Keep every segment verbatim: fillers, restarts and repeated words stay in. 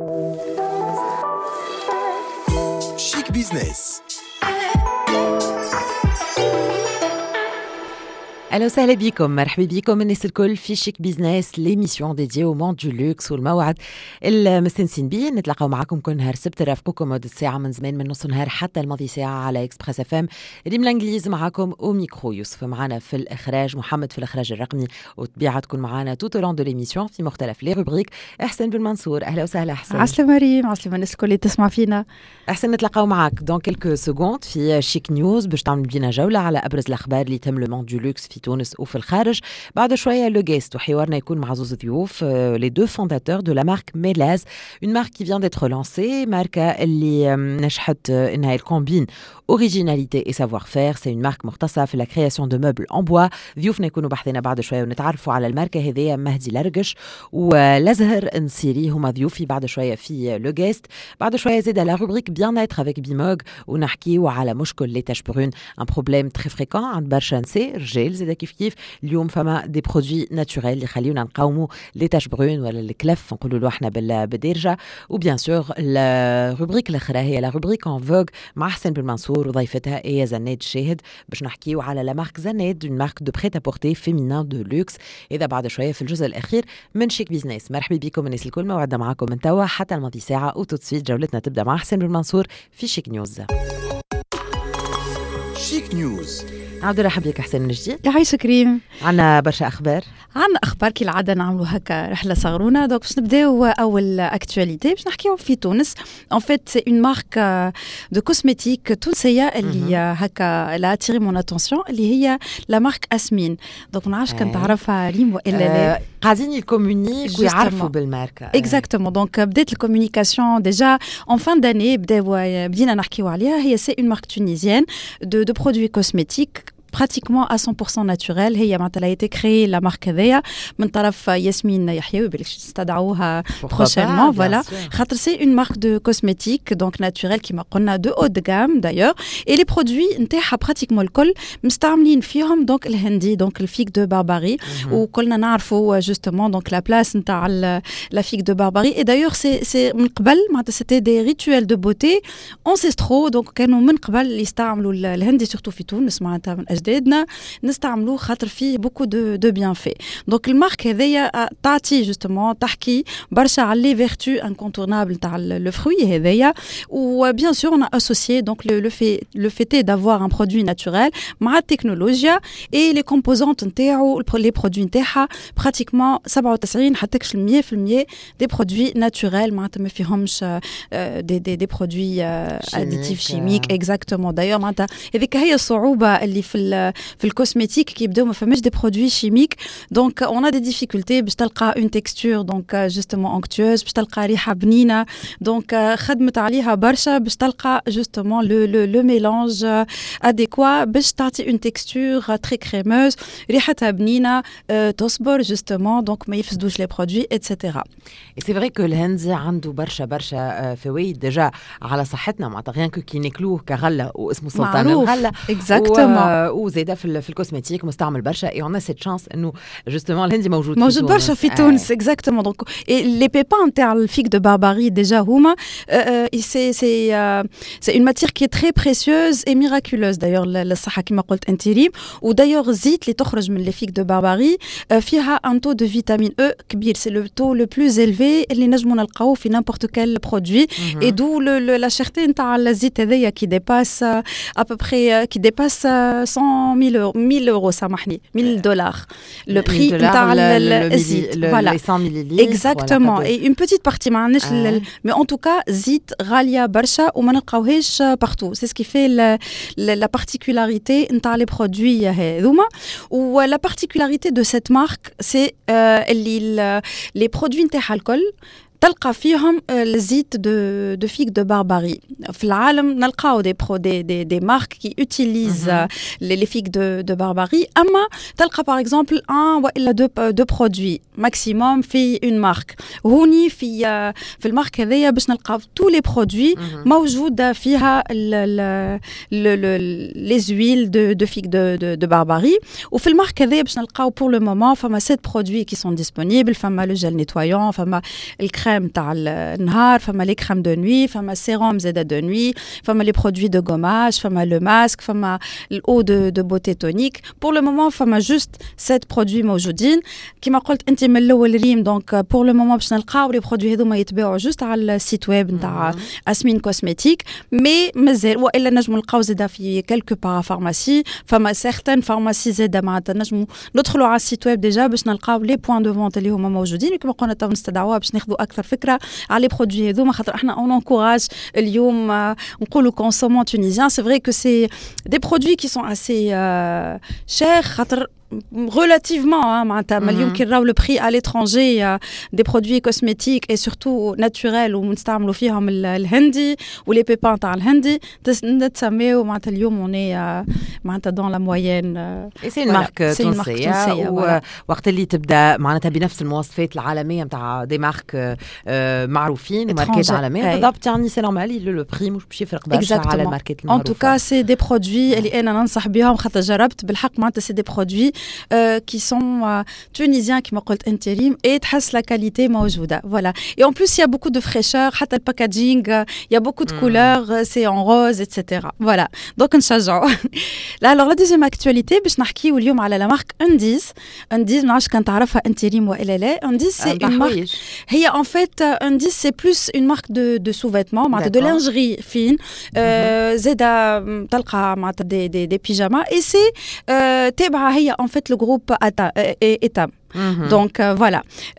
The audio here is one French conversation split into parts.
Chic Business. اهلا وسهلا بكم، مرحبا بكم الناس الكل في شيك بيزنس، ليميسيون ديدي او موند دو لوكس والموعد المستنسين بيه. نتلاقاو معاكم كل نهار سبت، نرافقكم مدة ساعة من زمان من نص نهار حتى الماضي ساعة على اكسبريس اف ام. ريم الانجليز معاكم وميكرو، يوسف معانا في الاخراج، محمد في الاخراج الرقمي، وطبيعة تكون معانا توت لون دو ليميسيون في مختلف لي روبريك. احسن بن منصور، اهلا وسهلا احسن. عسلامة ريم، عسلامة الناس الكل اللي تسمع فينا. احسن نتلاقاو معاك دون كيلكو سكوند في شيك نيوز باش تعمل بينا جولة على ابرز الاخبار اللي تم لو موند دو لوكس في تونس وفي الخارج. بعد شوية لو جيست وحوارنا يكون مع زوز ضيوف، les deux fondateurs de la marque Melaz, une marque qui vient d'être lancée, marque اللي نجحت انها الكومبين originalité et savoir-faire. C'est une marque مختصة في la création de meubles en bois. ضيوفنا يكونوا بحثنا بعد شوية ونتعرفوا على الماركة هذه. مهدي لرقش ولزهر نصيري هما ضيوفي بعد شوية في لو جيست. بعد شوية زيد la rubrique bien-être avec Bimog ونحكيوا على مشكل لي تاش برون، un problème très fréquent عند برشا نساء رجال زيد كيف كيف. اليوم فما دي برودوي ناتوريل اللي يخليونا نقاوموا لي تاش برون ولا الكلف نقولوا له احنا بالدارجه. وبيان سور الروبريك الاخرى هي لا روبريك ان فوغ مع حسن بن منصور وضيفتها ايه زناد الشاهد باش نحكيوا على لا مارك زناد، اون مارك دو بريت ابورتي فيمينان دو لوكس. اذا بعد شويه في الجزء الاخير من شيك بيزنس. مرحبا بكم الناس الكل، موعدنا معاكم من توا حتى الماضي ساعه، وتوتسويت جولتنا تبدا مع حسن بن منصور في شيك نيوز. شيك نيوز. عبد الرحمن بك حسين من جديد. يعيشك كريم. عنا برشا اخبار عنا اخبار كالعاده، نعملوا هكا رحله صغرونا. دونك باش نبداو اول اكtualité باش نحكيو في تونس. ان فيت سي اون مارك دو كوزميتيك تونسيه اللي هكا لا اتيري مون اتونسيون، اللي هي لا مارك اسمين. دونك ما نعرفش كان تعرفها ريم والا لا. قاعدين يكومونيك ويعرفوا بالماركه اكزاكتومون. دونك بدات الكومونيكاسيون ديجا اون فان داني، بداو بدينا نحكيو عليها. هي سي اون مارك تونيزيان دو دو برودوي كوزميتيك pratiquement à cent pour cent naturel. هي معناتها été créée la marque هذيا من طرف ياسمين يحيوي بالك استدعوها prochainement. Voilà, خاطر c'est une marque de cosmétiques donc naturel كيما قلنا de haut de gamme d'ailleurs. et les produits نتاعها pratiquement الكل مستعملين فيهم donc الهندي donc الفيك دو بارباري. وكلنا نعرفوا justement donc la place نتاع la figue de Barbarie. et d'ailleurs c'est c'est من قبل معناتها c'était des rituels de beauté ancestraux. donc كانوا من قبل يستعملوا الهندي surtout في تونس معناتها من أجدادنا نستعملوه خاطر فيه beaucoup de de bienfaits. donc المارك هذيا تعطي justement تحكي برشا على les vertus incontournables تاع le fruit هذيا. و bien sûr on a associé donc le le fait le fait d'avoir un produit naturel مع التكنولوجيا et les composantes نتاعو les produits نتاعها pratiquement سبعة وتسعين حتى مية بالمية des produits naturels معناتها ما فيهمش des des des produits additifs chimiques. exactement. d'ailleurs معناتها هذيك هي الصعوبة اللي في في الكوزميتيك كي يبداو ما فماش دي برودوي شيميك. دونك اون ا دي ديفيكولتي باش تلقى اون تكستور دونك جوستومون اونكتوز، باش تلقى ريحه بنينه. دونك خدمت عليها برشا باش تلقى جوستومون لو لو لو ميلانج اديكوا باش تعطي اون تكستور تري كريموز، ريحتها بنينه، تصبر جوستومون دونك ما يفسدوش لي برودوي ايتترا. اي سي فري كو الهندي عنده برشا برشا فوائد ديجا على صحتنا معناتها غير كي ناكلوه كغله واسمه سلطان الغله. اكزاكتومون. وزيدا في في الكوزميتيك مستعمل برشا. اي اون ا سيت شانس انه جوستومون الهندي موجود موجود برشا في تونس. اكزاكتومون. دونك لي بيبان تاع الفيك دو بارباري ديجا هما سي سي سي اون ماتير كي تري بريسيوز اي ميراكولوز دايور للصحه كما قلت انت ريم. ودايور الزيت اللي تخرج من لي فيك دو بارباري فيها ان تو دو فيتامين او كبير. سي لو تو لو بلوز إليفي اللي نجمو نلقاوه في نيمبورت كال برودوي. اي دو لا شيرتي نتاع الزيت هذايا كي ديباس ا بوبري كي ديباس mille euros سامحني mille dollars le prix نتاع الزيت. voilà cent millilitres. exactement. et une petite partie ما عندناش mais en tout cas زيت غاليه برشا وما نلقاوهاش partout. c'est ce qui fait la, la, la particularité نتاع les produits هذوما. و la particularité de cette marque c'est اللي les produits نتاعها الكل تلقى فيهم الزيت دو دو فيك دو بارباري. في العالم نلقاو دي برو دي دي دي مارك كي يوتيليز لي فيك دو دو بارباري. اما تلقى باغ اكزومبل ان والا دو دو برودوي ماكسيموم في اون مارك. هوني في في المارك هذيا باش نلقاو تو لي برودوي موجوده فيها لي زويل دو دو فيك دو دو بارباري. وفي المارك هذيا باش نلقاو بور لو مومون فما سبعة برودوي كي سون ديسپونيبل. فما لو جيل نيتوايون، فما الكريم crèmes تاع النهار فما les crèmes de nuit فما sérum زاده de nuit فما les produits de gommage فما le masque فما l'eau de de beauté tonique pour le moment فما juste sept produits موجودين كما قلت انت من الاول ريم دونك pour le moment باش نلقاو les produits هذوما يتباعوا juste على السيت ويب نتاع اسمين كوسميتيك مي مازال والا نجموا نلقاو زاده في quelques parapharmacies فما certaines pharmacies زاده معناتها نجموا ندخلوا على السيت ويب ديجا باش نلقاو لي بوين دو فونت اللي هما موجودين كما قلنا تو نستدعوها باش ناخذوا اكثر فكره على لي برودوي هذوما خاطر احنا اون انكوراج اليوم نقولوا كونسومون تونيزيان سي فري كو سي دي برودوي كي سون اسي شير خاطر relativement معناتها اليوم كي نراو لو بري à l'étranger des produits cosmétiques et surtout naturels ونستعملوا فيهم الهندي ولي بيبان تاع الهندي نتسميو معناتها اليوم on est معناتها dans la moyenne et c'est une marque تونسية وقت اللي تبدا معناتها بنفس المواصفات العالمية نتاع دي مارك معروفين وماركات عالمية بالضبط يعني سي نورمال لو بري مش باش يفرق برشا على الماركات المعروفة. En tout cas c'est des produits اللي انا ننصح بهم خاطر جربت بالحق معناتها c'est des produits Euh, qui sont euh, tunisiens qui m'ont dit intérim et تحس la qualité موجودة voilà et en plus il y a beaucoup de fraîcheur حتى le packaging il y a beaucoup de mm. couleurs c'est en rose et cetera voilà donc نشجعوا là alors la deuxième actualité باش نحكيو اليوم على la marque Undiz Undiz ما نعرفش كان تعرفها intérim ولا لا Undiz c'est une marque هي en fait Undiz c'est plus une marque de de sous-vêtements معناتها de lingerie fine زاده تلقى معناتها des des des pyjamas et c'est تابعة هي en fait le groupe Etam. Mm-hmm. Donc euh, voilà.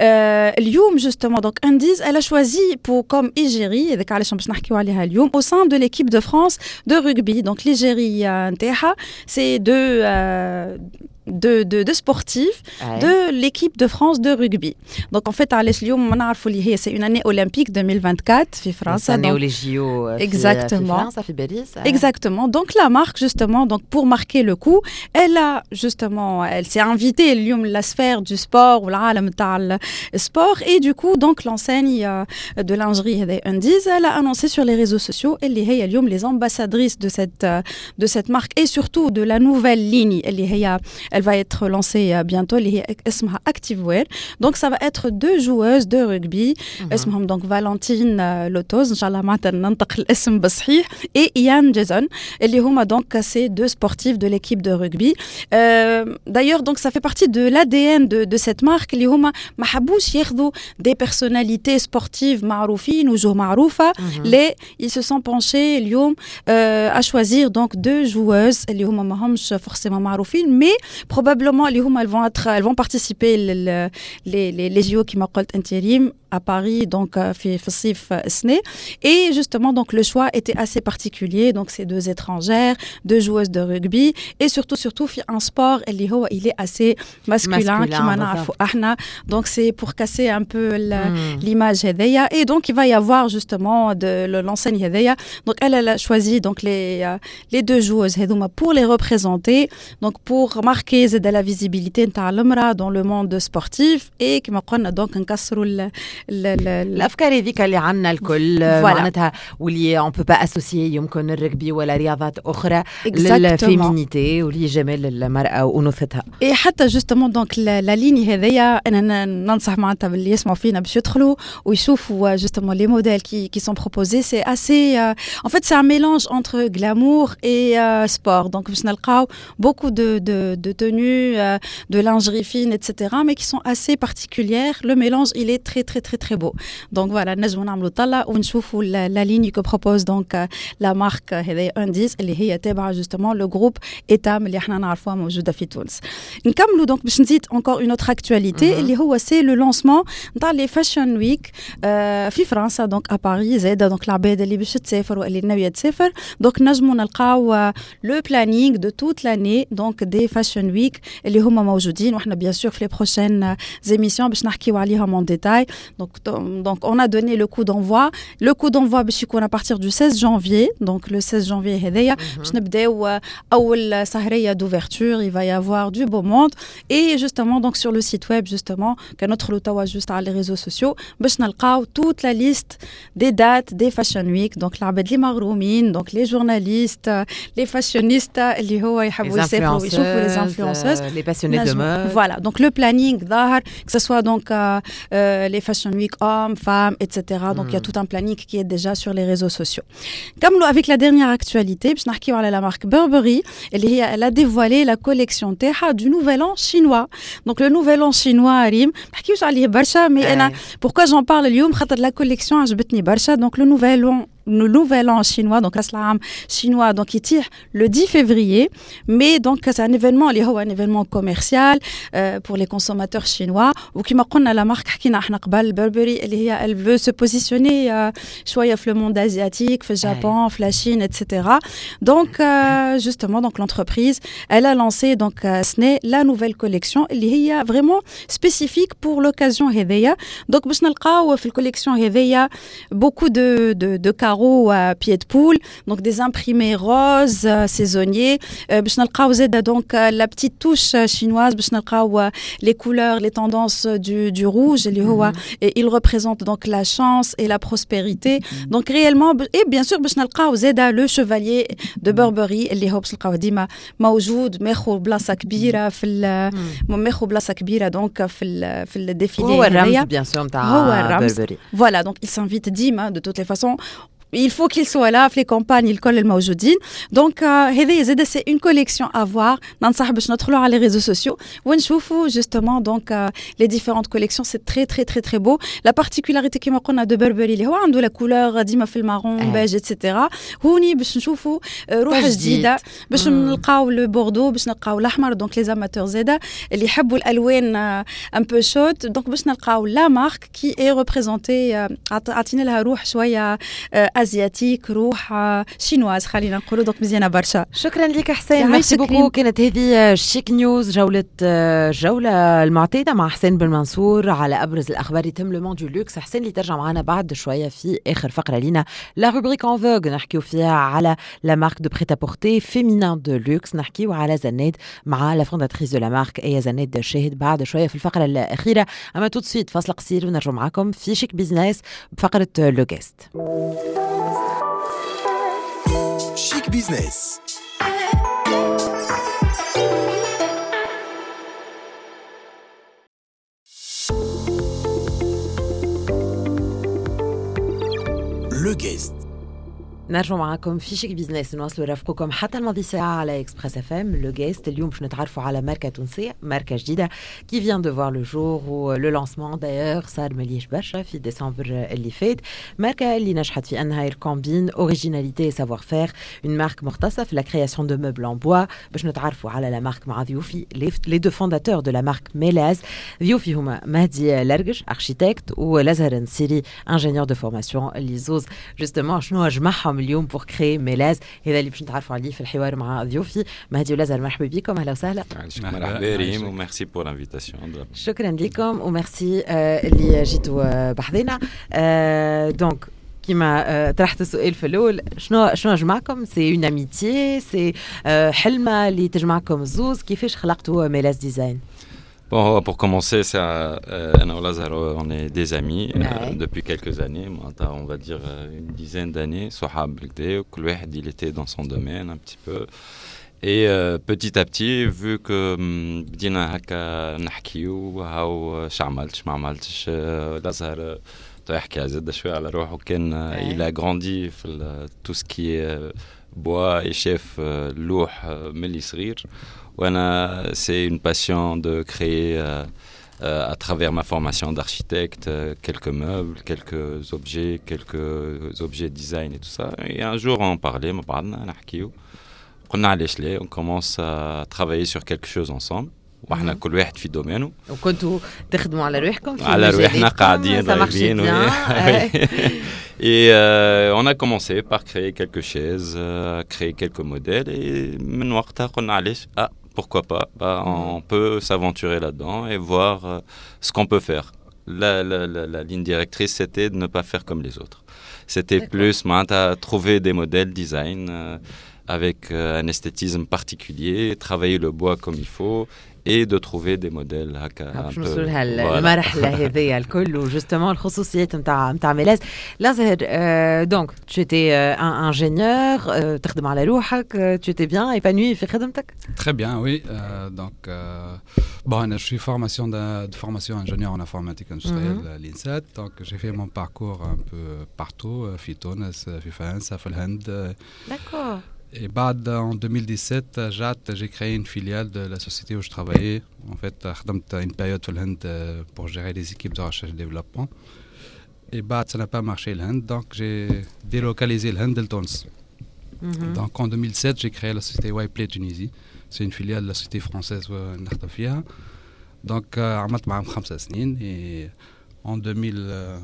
اليوم euh, justement donc Undiz elle a choisi pour comme égérie هذاك علاش باش نحكيو عليها اليوم au sein de l'équipe de France de rugby donc l'égérie نتاعها c'est de euh, de de de sportifs ouais. de l'équipe de France de rugby. Donc en fait علاش اليوم ما نعرفوا اللي هي c'est une année olympique deux mille vingt-quatre في فرنسا. C'est les J O exactement. في Paris. Exactement. Donc la marque justement donc pour marquer le coup, elle a justement elle s'est invitée اليوم la sphère du sport ou العالم تاع sport et du coup donc l'enseigne de lingerie هذا Undiz elle a annoncé sur les réseaux sociaux اللي هي اليوم les ambassadrices de cette de cette marque et surtout de la nouvelle ligne اللي هي elle va être lancée bientôt اللي هي اسمها Activewear. Donc ça va être deux joueuses de rugby mm-hmm. اسمهم donc Valentine Lotos ان شاء الله معناتها ننطق الاسم بصحيح et Ian Jason اللي هما donc ces deux sportifs de l'équipe de rugby. Euh, d'ailleurs donc ça fait partie de l'A D N de de cette marque اللي هما ما حبوش ياخذوا des personnalités sportives معروفين وجوه معروفة mm-hmm. les ils se sont penchés اليوم euh, à choisir donc deux joueuses اللي هما ما همش forcément معروفين mais probablement les hum elles vont être elles vont participer les les les les J O qui m'a قلت intérim à Paris donc في في الصيف السنة et justement donc le choix était assez particulier donc c'est deux étrangères deux joueuses de rugby et surtout surtout في un sport اللي هو il est assez masculin كما نعرفوا احنا donc c'est pour casser un peu mm. l'image هذيا et donc il va y avoir justement de l'enseigne هذيا donc elle elle a choisi donc les les deux joueuses هذوما pour les représenter donc pour marquer زاد la visibilité نتاع المرأة dans le monde sportif et كما قلنا donc نكسروا الافكار هذيك اللي عندنا الكل معناتها واللي on peut pas associer يمكن الرجبي ولا رياضات اخرى للفيمينيتي ولي جمال المرأة وانوثتها et حتى justement donc la ligne هذيا انا ننصح معناتها باللي يسمعوا فينا باش يدخلوا ويشوفوا justement les modèles qui qui sont proposés c'est assez euh, en fait c'est un mélange entre glamour et euh, sport donc باش نلقاو beaucoup de de de tenues euh, de lingerie fine et cetera mais qui sont assez particulières le mélange il est très très très très beau donc voilà نجموا نعملوا طلة ونشوفوا la ligne que propose donc euh, la marque هذه Undiz اللي هي تابعة justement le groupe Etam اللي احنا نعرفوها موجودة في تونس نكملوا donc باش نزيد encore une autre actualité mm-hmm. اللي هو c'est le lancement نتاع les fashion week euh, في فرنسا donc à Paris زاده donc العباد اللي باش تسافر واللي ناوية تسافر donc نجموا نلقاو le planning de toute l'année donc des fashion week اللي هما موجودين وإحنا bien sûr في les prochaines émissions باش نحكيو عليهم en détail donc donc on a donné le coup d'envoi le coup d'envoi باش يكون à partir du seize janvier donc le seize janvier هذايا باش نبداو أول سهرية d'ouverture il va y avoir du beau monde et justement donc sur le site web justement كندخلوا توا juste على les réseaux sociaux باش نلقاو toute la liste des dates des fashion week donc العباد اللي مغرومين donc les journalistes les fashionistes اللي هو يحبوا يسافروا ويشوفوا les influenceuses les passionnés de mode voilà donc le planning ظاهر que ce soit donc euh, euh, les fashion Fashion Week, hommes, femmes, et cetera. Donc, il y a tout un planning qui est déjà sur les réseaux sociaux. Comme avec la dernière actualité, باش نحكيو على la marque Burberry, elle a dévoilé la collection تاعها du nouvel an chinois. Donc, le nouvel an chinois, Rim, ما نحكيوش عليه برشا, mais أنا pourquoi j'en parle اليوم خاطر la collection عجبتني برشا. Donc, le nouvel an le nouvel an chinois, donc l'Aslam chinois, donc il tire le dix février, mais donc c'est un événement, il y a un événement commercial euh, pour les consommateurs chinois. Ou qui m'a dit la marque حكينا احنا قبل Burberry, elle veut se positionner euh, شوية في le monde asiatique, في le Japon, في la Chine, et cetera. Donc euh, justement, donc l'entreprise, elle a lancé donc euh, ce n'est la nouvelle collection, اللي هي vraiment spécifique pour l'occasion هذيا. Donc باش نلقاو في الcollection هذيا beaucoup de de de carreaux à pied de poule, donc des imprimés roses euh, saisonniers. باش نلقاو زاده donc euh, la petite touche chinoise, باش نلقاو les couleurs, les tendances du du rouge اللي هو et il représente donc la chance et la prospérité. Donc réellement et bien sûr باش نلقاو زاده le chevalier de Burberry اللي هو باش نلقاو ديما موجود ماخذ بلاصه كبيره في ماخذ بلاصه كبيره donc في ال في الديفيلي. هو الرمز bien sûr نتاع Burberry. Voilà, donc il s'invite ديما de toutes les façons. Il faut qu'il soit là في les campagnes الكل الموجودين. Donc هذه زاده c'est une collection à voir. ننصح باش ندخلوا على les réseaux sociaux ونشوفوا justement donc uh, les différentes collections. C'est très très très très beau. La particularité كما قلنا de Burberry اللي هو عنده la couleur ديما في المارون beige et cetera. هوني باش نشوفوا روح جديده باش نلقاو le bordeaux باش نلقاو الاحمر. Donc les amateurs زاده اللي يحبوا الالوان un peu chaudes donc باش نلقاو la marque qui est représentée عطينا لها روح شويه asiatique, روح chinoise خلينا نقولوا. دونك مزيانه برشا. شكرا لك حسين, ميرسي بوكو. كانت هذه شيك نيوز, جوله الجوله المعتاده مع حسين بن منصور على ابرز الاخبار يتم لو موند دو لوكس. حسين اللي ترجع معنا بعد شويه في اخر فقره لينا لا روبريك ان فوغ, نحكيو فيها على لا مارك دو بريت ا بورتي فيمينان دو لوكس, نحكيو على زناد مع لا فونداتريس دو لا مارك اي زناد شاهد بعد شويه في الفقره الاخيره. اما تو سويت فاصل قصير ونرجع معكم في شيك بيزنس بفقره لو جيست. Chic Business. Le guest. نرجع معكم في شيك بيزنس, نواصلوا رفقكم حتى الماضي ساعة على اكسبريس اف ام. لو جيست اليوم باش نتعرفوا على ماركة تونسية, ماركة جديدة qui vient de voir le jour و le lancement d'ailleurs صار مليش برشا في ديسمبر اللي فات. ماركة اللي نجحت في انها الكومبين اوريجيناليتي سافوار فير, une مارك مختصة في la création de meubles en bois. باش نتعرفوا على لا مارك مع ضيوفي les deux fondateurs de la marque ميلاز. ضيوفي هما مهدي لرقش architecte ولازهر نسيري ingénieur de formation اللي زوز justement شنو جمعهم اليوم pour créer ميلاز. هذا اللي باش نتعرفوا عليه في الحوار مع ضيوفي مهدي ولازهر. مرحبا بكم, اهلا وسهلا. مرحبا ريم وميرسي بور لانفيتاسيون. شكرا لكم وميرسي اللي جيتوا بحذنا. دونك كيما طرحت السؤال في الاول, شنو شنو جمعكم؟ سي اون اميتي, سي حلمه اللي تجمعكم الزوز. كيفاش خلقتوا ميلاز ديزاين؟ Bon, pour commencer, ça, euh, Anna Lazaro, on est des amis euh, ouais. depuis quelques années, on va dire une dizaine d'années. Sohab, il était dans son domaine un petit peu. Et euh, petit à petit, vu que بدينا هكا نحكيو هاو شعملتش ما عملتش لازهر تحكي زاد شويه على روحه. كان il a grandi في tout ce qui est bois et chef لوح من اللي صغير. وانا c'est une passion de créer euh, euh, à travers ma formation d'architecte euh, quelques meubles, quelques objets, quelques objets design et tout ça. Et un jour on parlait, ما بعدنا نحكيو قلنا علاش لا, on commence à travailler sur quelque chose ensemble. واحنا كل واحد في دومينه. وكنتوا تخدموا على روحكم في على روحنا قاعدين رايحين. Et euh, on a commencé par créer quelques chaises, euh, créer quelques modèles et من وقتها قلنا علاش ah pourquoi pas, bah, on peut s'aventurer là-dedans et voir euh, ce qu'on peut faire. La, la, la, la ligne directrice, c'était de ne pas faire comme les autres. C'était D'accord. plus, à trouver des modèles design, euh, avec euh, un esthétisme particulier, travailler le bois comme il faut et de trouver des modèles هكا un باش peu. نوصلوا لها Voilà. المرحله هذيا الكل وجوستومون الخصوصيات نتاع نتاع ميلاس لازهر. دونك tu étais un ingénieur, euh, تخدم على روحك, euh, tu étais bien épanoui في خدمتك. Très bien, oui. Euh, donc, euh, bon, je suis formation de, de formation ingénieur en informatique industrielle à l'INSET. Donc, j'ai fait mon parcours un peu partout, euh, في تونس, في فرنسا, في الهند. D'accord. Et بعد, en deux mille dix-sept, j'ai j'ai créé une filiale de la société où je travaillais. En fait, j'ai une période في الهند pour gérer les équipes de recherche et développement. Et بعد, ça n'a pas marché le Hind, donc j'ai délocalisé le Hind de Tunis. Mhm. Donc en deux mille sept, j'ai créé la société Yplay Tunisie. C'est une filiale de la société française où نخدم فيها. Donc عملت معاهم خمسة سنين et en deux mille, euh,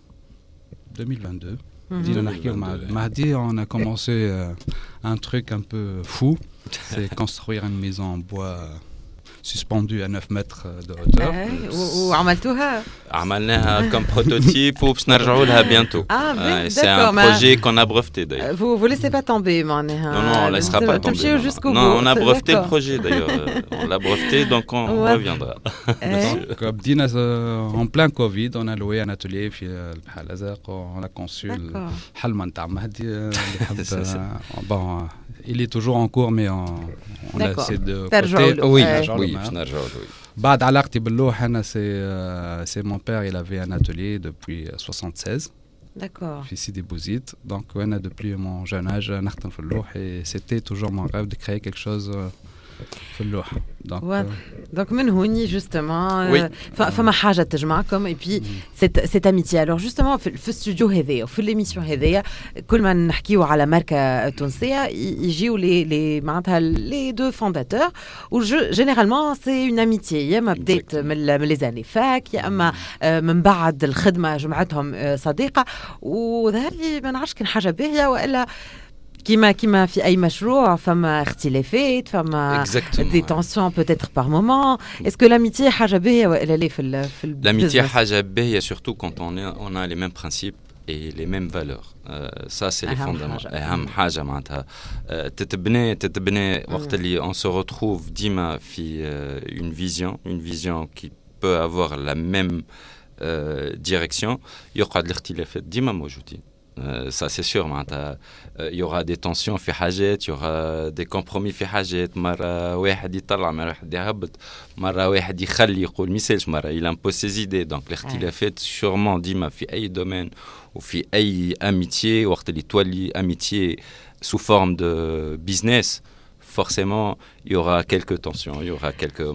deux mille vingt-deux, بدينا نحكيو مع مهدي, on a commencé euh, un truc un peu fou, c'est construire une maison en bois suspendue à neuf mètres de hauteur. وعملتوها. عملناها comme prototype وباش نرجعوا لها bientôt. Ah, Euh, d'accord, c'est un mais- projet qu'on a breveté d'ailleurs. Vous vous laissez pas tomber, معناها. Non, non, on ne laissera pas tomber. تمشيو Non, jusqu'au non, bout. on a breveté le D'accord. projet d'ailleurs. Euh, On l'a breveté, donc on Ouais. reviendra. Eh, Donc, بدينا en plein Covid, on a loué un atelier في البحر الأزرق, on a conçu le D'accord. حلمة نتاع مهدي اللي حب. C'est ça. Bon, il est toujours en cours, mais on, on a D'accord. essayé de ترجعوا côté. له. Oui, Ouais. oui, باش نرجعوا له, oui. بعد علاقتي باللوح أنا c'est euh, c'est mon père, il avait un atelier depuis soixante-seize D'accord. في سيدي بوزيد. Donc أنا depuis mon jeune âge نخدم في اللوح et c'était toujours mon rêve de créer quelque chose euh, في اللوح. Donc Ouais. euh, Donc من هوني justement Oui. ف- فما حاجة تجمعكم et puis cette cette amitié. Alors justement في في الاستوديو هذايا وفي l'émission هذايا كل ما نحكيو على ماركة تونسية ي- يجيو les les معناتها les deux fondateurs و je- généralement c'est une amitié. يا اما بدات من ال- من les années fac يا اما آه، من بعد الخدمة جمعتهم آه، صديقة وظهر لي ما نعرفش كان حاجة باهية والا كيما كيما في أي مشروع فما اختلافات فما Exactement. des tensions peut-être par moment. Est-ce que l'amitié حاجة باهية ولا لا في ال في ال L'amitié business؟ حاجة باهية surtout quand on, est, on a les mêmes principes et les mêmes valeurs. Euh, ça c'est les أهم fondements. حاجة. أهم حاجة معناتها آه، تتبني تتبني وقت اللي on se retrouve ديما في euh, une vision, une vision qui peut avoir la même euh, direction. يقعد الاختلافات ديما موجودين. Euh, ça c'est sûr معناتها il y aura des tensions في حاجات, il y aura des compromis في حاجات, مرة واحد يطلع مرة واحد يهبط, مرة واحد يخلي يقول ميسالش, مرة il impose ses idées. Donc الاختلافات sûrement ديما في أي domaine وفي أي amitié, وقت اللي تولي amitié sous forme de business, forcément il y aura quelques tensions, il y aura quelques...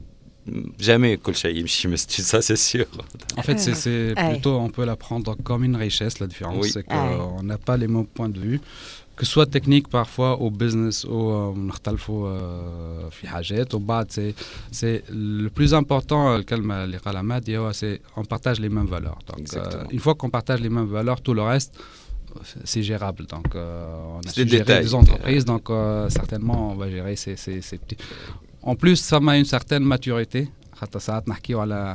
Jamais كل شيء يمشي مستوى, ça c'est sûr. En fait, c'est, c'est Aïe. plutôt, on peut la prendre comme une richesse. La différence, Oui. c'est Aïe. qu'on n'a pas les mêmes points de vue, que ce soit technique parfois, au business, ou نختلفوا في حاجات. وبعد, c'est, c'est le plus important, الكلمة اللي قالها مهدي, هو c'est on partage les mêmes valeurs. Donc, Exactement. euh, une fois qu'on partage les mêmes valeurs, tout le reste, c'est gérable. Donc, euh, on a C'est su des gérer détails. des entreprises, donc euh, certainement, on va gérer ces, ces, ces petits. En plus, ça m'a une certaine maturité. حتى ساعات نحكيو على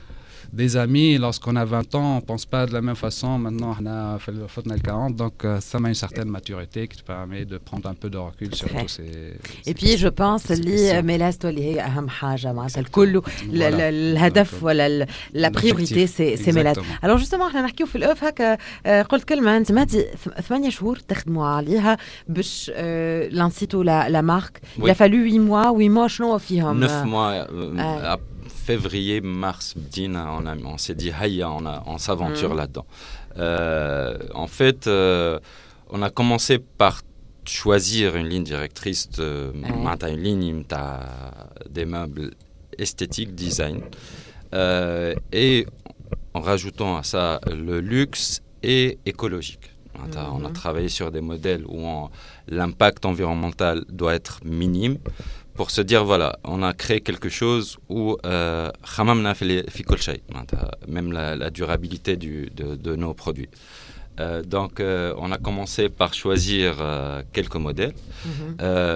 des amis, lorsqu'on a vingt ans, on ne pense pas de la même façon. Maintenant, on a fait le fauteuil quarante, donc euh, ça m'a une certaine maturité qui te permet de prendre un peu de recul sur tous ces... Et puis je pense اللي ميلاس اللي هي أهم حاجة معناتها الكل ال- ال- الهدف ولا ال- la priorité c'est c'est ميلاس. Alors justement احنا نحكيو في الأوف هكا آه، قلت كلمة أنت مهدي ث- ثمانية شهور تخدموا عليها باش آه، لانسيتو لا لا مارك. Il Oui. a fallu huit mois huit mois شنو فيهم؟ Neuf mois, euh, Ouais. à février, mars, Bdina, on, a, on s'est dit, Haïa, on, a, on s'aventure Mhm. là-dedans. Euh, en fait, euh, on a commencé par choisir une ligne directrice, de, Ouais. une ligne t'as des meubles esthétiques, design, euh, et en rajoutant à ça le luxe et écologique. Mhm. On a travaillé sur des modèles où on, l'impact environnemental doit être minime, pour se dire, voilà, on a créé quelque chose où خممنا في في كل شيء, même la, la durabilité du, de, de nos produits. Euh, donc, euh, on a commencé par choisir euh, quelques modèles. Mm-hmm.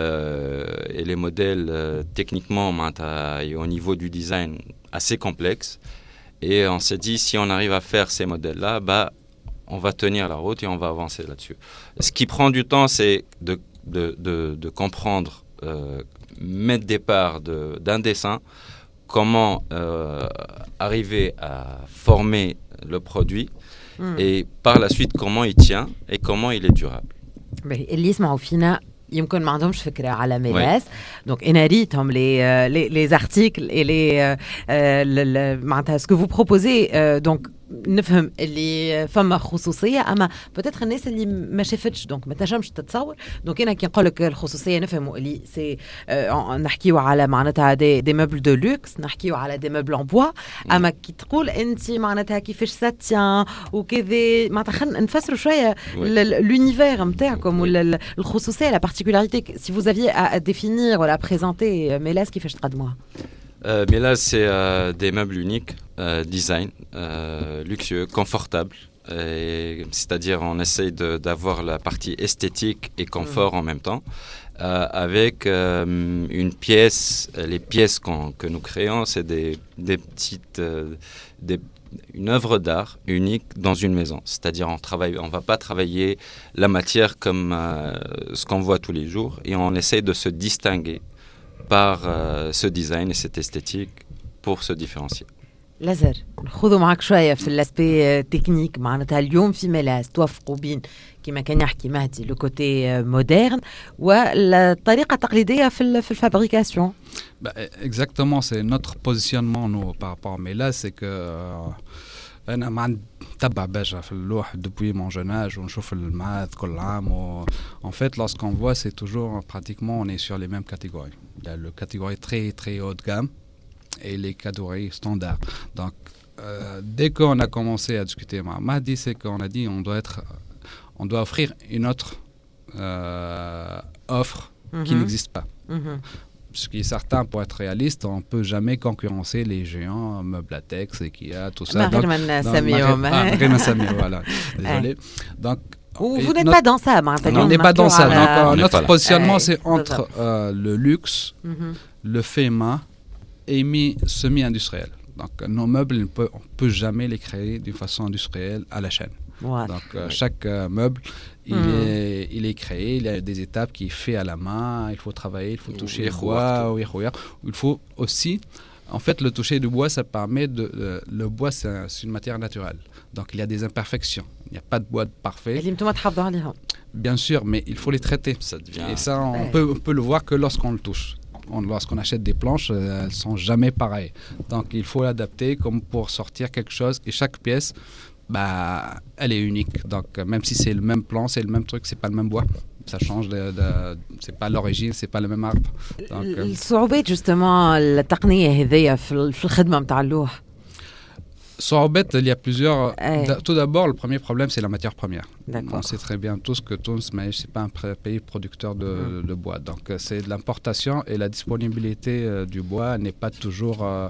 Euh, et les modèles, euh, techniquement, et au niveau du design, assez complexes. Et on s'est dit, si on arrive à faire ces modèles-là, bah, on va tenir la route et on va avancer là-dessus. Ce qui prend du temps, c'est de de, de, de comprendre, euh, mettre départ de, d'un dessin, comment euh, arriver à former le produit mm. et par la suite comment il tient et comment il est durable. اللي يسمعوا فينا يمكن ما عندهمش فكرة على ميلاس دونك انا ريتهم لي لي لي زارتيكل اي لي معناتها سكو فو بروبوزي دونك نفهم اللي فما خصوصيه اما بتاتخ الناس اللي ما شافتش دونك ما تنجمش تتصور دونك انا كي نقول لك الخصوصيه نفهموا اللي سي آه نحكيو على معناتها دي دي موبل دو لوكس نحكيو على دي موبل ان بوا اما كي تقول انت معناتها كيفاش ساتيان وكذا معناتها خلينا نفسروا شويه لونيفير نتاعكم ولا الخصوصيه لا بارتيكولاريتي سي فوز افيي ا ديفينير ولا بريزونتي ميلاس كيفاش تقدموها. Euh, mais là, c'est euh, des meubles uniques, euh, design, euh, luxueux, confortables. Et, c'est-à-dire, on essaye de, d'avoir la partie esthétique et confort mmh. en même temps. Euh, avec euh, une pièce, les pièces qu'on, que nous créons, c'est des, des petites, euh, des, une œuvre d'art unique dans une maison. C'est-à-dire, on travaille, on va pas travailler la matière comme euh, ce qu'on voit tous les jours, et on essaye de se distinguer par euh, ce design et cette esthétique pour se différencier. لازر نخوضوا معك شوية في الاسبي تكنيك معناتها اليوم في ميلاس توفقوا بين كما كان يحكي مهدي لو كوتي مودرن والطريقة التقليدية في في الفابريكاسيون. Exactement, c'est notre positionnement nous par rapport à Mélas, c'est que أنا ما نتبع برشا في اللوح depuis mon jeune âge ونشوف المعاد كل عام و... en fait lorsqu'on voit c'est toujours pratiquement on est sur les mêmes catégories. Il y a le catégorie très très haut de gamme et les catégories standards. Donc euh, dès qu'on a commencé à discuter avec Mahdi, c'est qu'on a dit on doit être on doit offrir une autre euh, offre mm-hmm. qui n'existe pas. Mm-hmm. Ce qui est certain, pour être réaliste, on ne peut jamais concurrencer les géants, meubles latex, Ikea, tout ça. Donc, donc, voilà. Désolé. Donc, vous n'êtes pas dans ça, Martin. On n'est pas dans ça. Donc, euh, notre positionnement, c'est entre euh, le luxe, mm-hmm. le fait main et semi-industriel. Donc, nos meubles, on ne peut jamais les créer d'une façon industrielle à la chaîne. Ouais. Donc, euh, chaque euh, meuble, il, mmh. est, il est créé, il y a des étapes qui sont faites à la main, il faut travailler, il faut toucher le bois. Il faut aussi, en fait, le toucher du bois, ça permet de... Euh, le bois, c'est, un, c'est une matière naturelle. Donc, il y a des imperfections. Il n'y a pas de bois parfait. Bien sûr, mais il faut les traiter. Ça devient... Et ça, on, ouais. peut, on peut le voir que lorsqu'on le touche. On, lorsqu'on achète des planches, elles ne sont jamais pareilles. Donc, il faut l'adapter comme pour sortir quelque chose. Et chaque pièce... Bah, elle est unique. Donc, même si c'est le même plan, c'est le même truc, c'est pas le même bois. Ça change, de, de, c'est pas l'origine, c'est pas le même arbre. الصعوبات justement التقنية هذية في في الخدمة متاع اللوح. Sorbet, il y a plusieurs. Hey. Tout d'abord, le premier problème, c'est la matière première. D'accord. On sait très bien tous que Tunis, mais ce n'est pas un pays producteur de, mmh. de bois. Donc, c'est de l'importation et la disponibilité euh, du bois n'est pas toujours euh,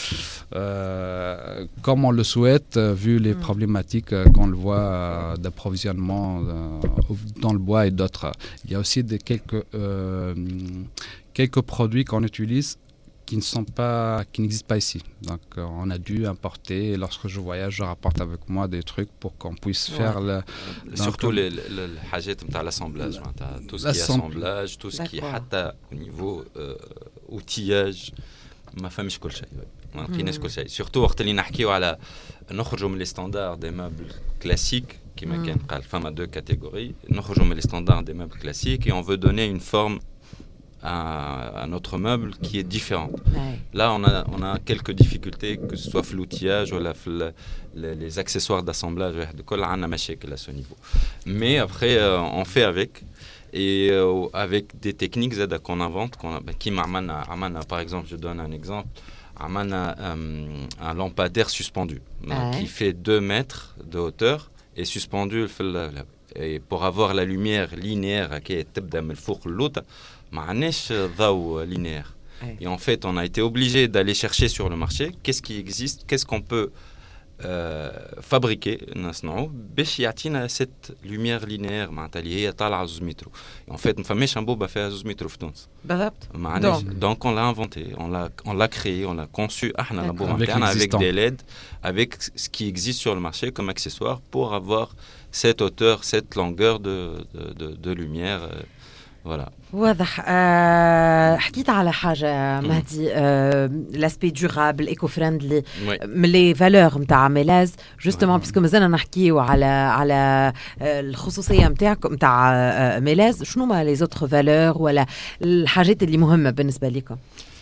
euh, comme on le souhaite, euh, vu les mmh. problématiques euh, qu'on le voit euh, d'approvisionnement euh, dans le bois et d'autres. Il y a aussi des, quelques, euh, quelques produits qu'on utilise qui ne sont pas, qui n'existent pas ici. Donc, euh, on a dû importer. Et lorsque je voyage, je rapporte avec moi des trucs pour qu'on puisse ouais. faire le. Surtout les les حاجات نتاع l'assemblage, tout ce qui est assemblage, tout ce qui est حتى au niveau euh, outillage. ما فهمش كل شيء. ما لقيناش كل شيء. Surtout وقت اللي نحكيو على نخرجوا من les standards des meubles classiques. كما كان قال فما deux catégories. نخرجوا من les standards des meubles classiques et on veut donner une forme à, à notre meuble qui est différent. Ouais. Là, on a, on a quelques difficultés, que ce soit l'outillage ou la, la, les, les accessoires d'assemblage. On a à ce niveau. Mais après, euh, on fait avec. Et euh, avec des techniques qu'on invente, qu'on a, qui Amana, Amana, par exemple, je donne un exemple. Amana, euh, un lampadaire suspendu ouais. qui fait deux mètres de hauteur et suspendu. Et pour avoir la lumière linéaire qui est le four l'autre, linéaire. Et en fait, on a été obligé d'aller chercher sur le marché qu'est-ce qui existe, qu'est-ce qu'on peut euh, fabriquer باش يعطينا cette lumière linéaire معناتها اللي هي طالعه زوز متر. En fait, ما فماش انبوبه فيها زوز متر في تونس. بالضبط. Donc on l'a inventé, on l'a on l'a créé, on l'a conçu احنا الانبوبه نتاعنا avec des L E D, avec ce qui existe sur le marché comme accessoire pour avoir cette hauteur, cette longueur de de de, de lumière. Voilà. واضح. أه حكيت على حاجه مهدي، أه لاسبي دورابل ايكو فريندلي من لي فالور نتاع ميلاز جوستومون باسكو مازلنا نحكيو على على الخصوصيه نتاعكم نتاع ميلاز. شنو ما لي زوتر فالور ولا الحاجات اللي مهمه بالنسبه لكم؟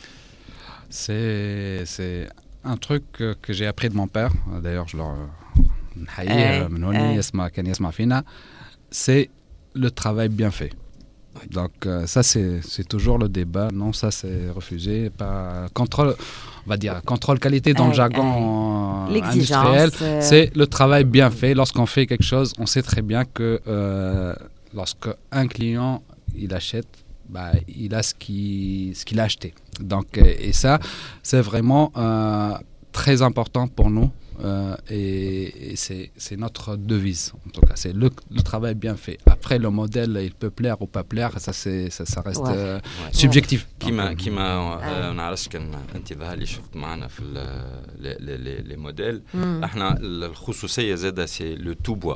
C'est, c'est un truc que j'ai appris de mon père. D'ailleurs, je leur نحييه من هوني يسمع كان يسمع فينا. C'est le travail bien fait. Donc euh, ça c'est c'est toujours le débat. Non, ça c'est refusé. Pas contrôle, on va dire contrôle qualité dans euh, le jargon euh, industriel. Euh... C'est le travail bien fait. Lorsqu'on fait quelque chose, on sait très bien que euh, lorsque un client il achète, bah, il a ce qu'il ce qu'il a acheté. Donc et ça c'est vraiment euh, très important pour nous. Euh, et, et c'est, c'est notre devise en tout cas, c'est le, le travail bien fait. Après le modèle il peut plaire ou pas plaire, ça, c'est, ça, ça reste ouais. euh, ouais. subjectif. كيما كيما ما نعرفش كان انتباه اللي شفت معنا في لي موديل احنا الخصوصيه زاده سي لو تو بوا.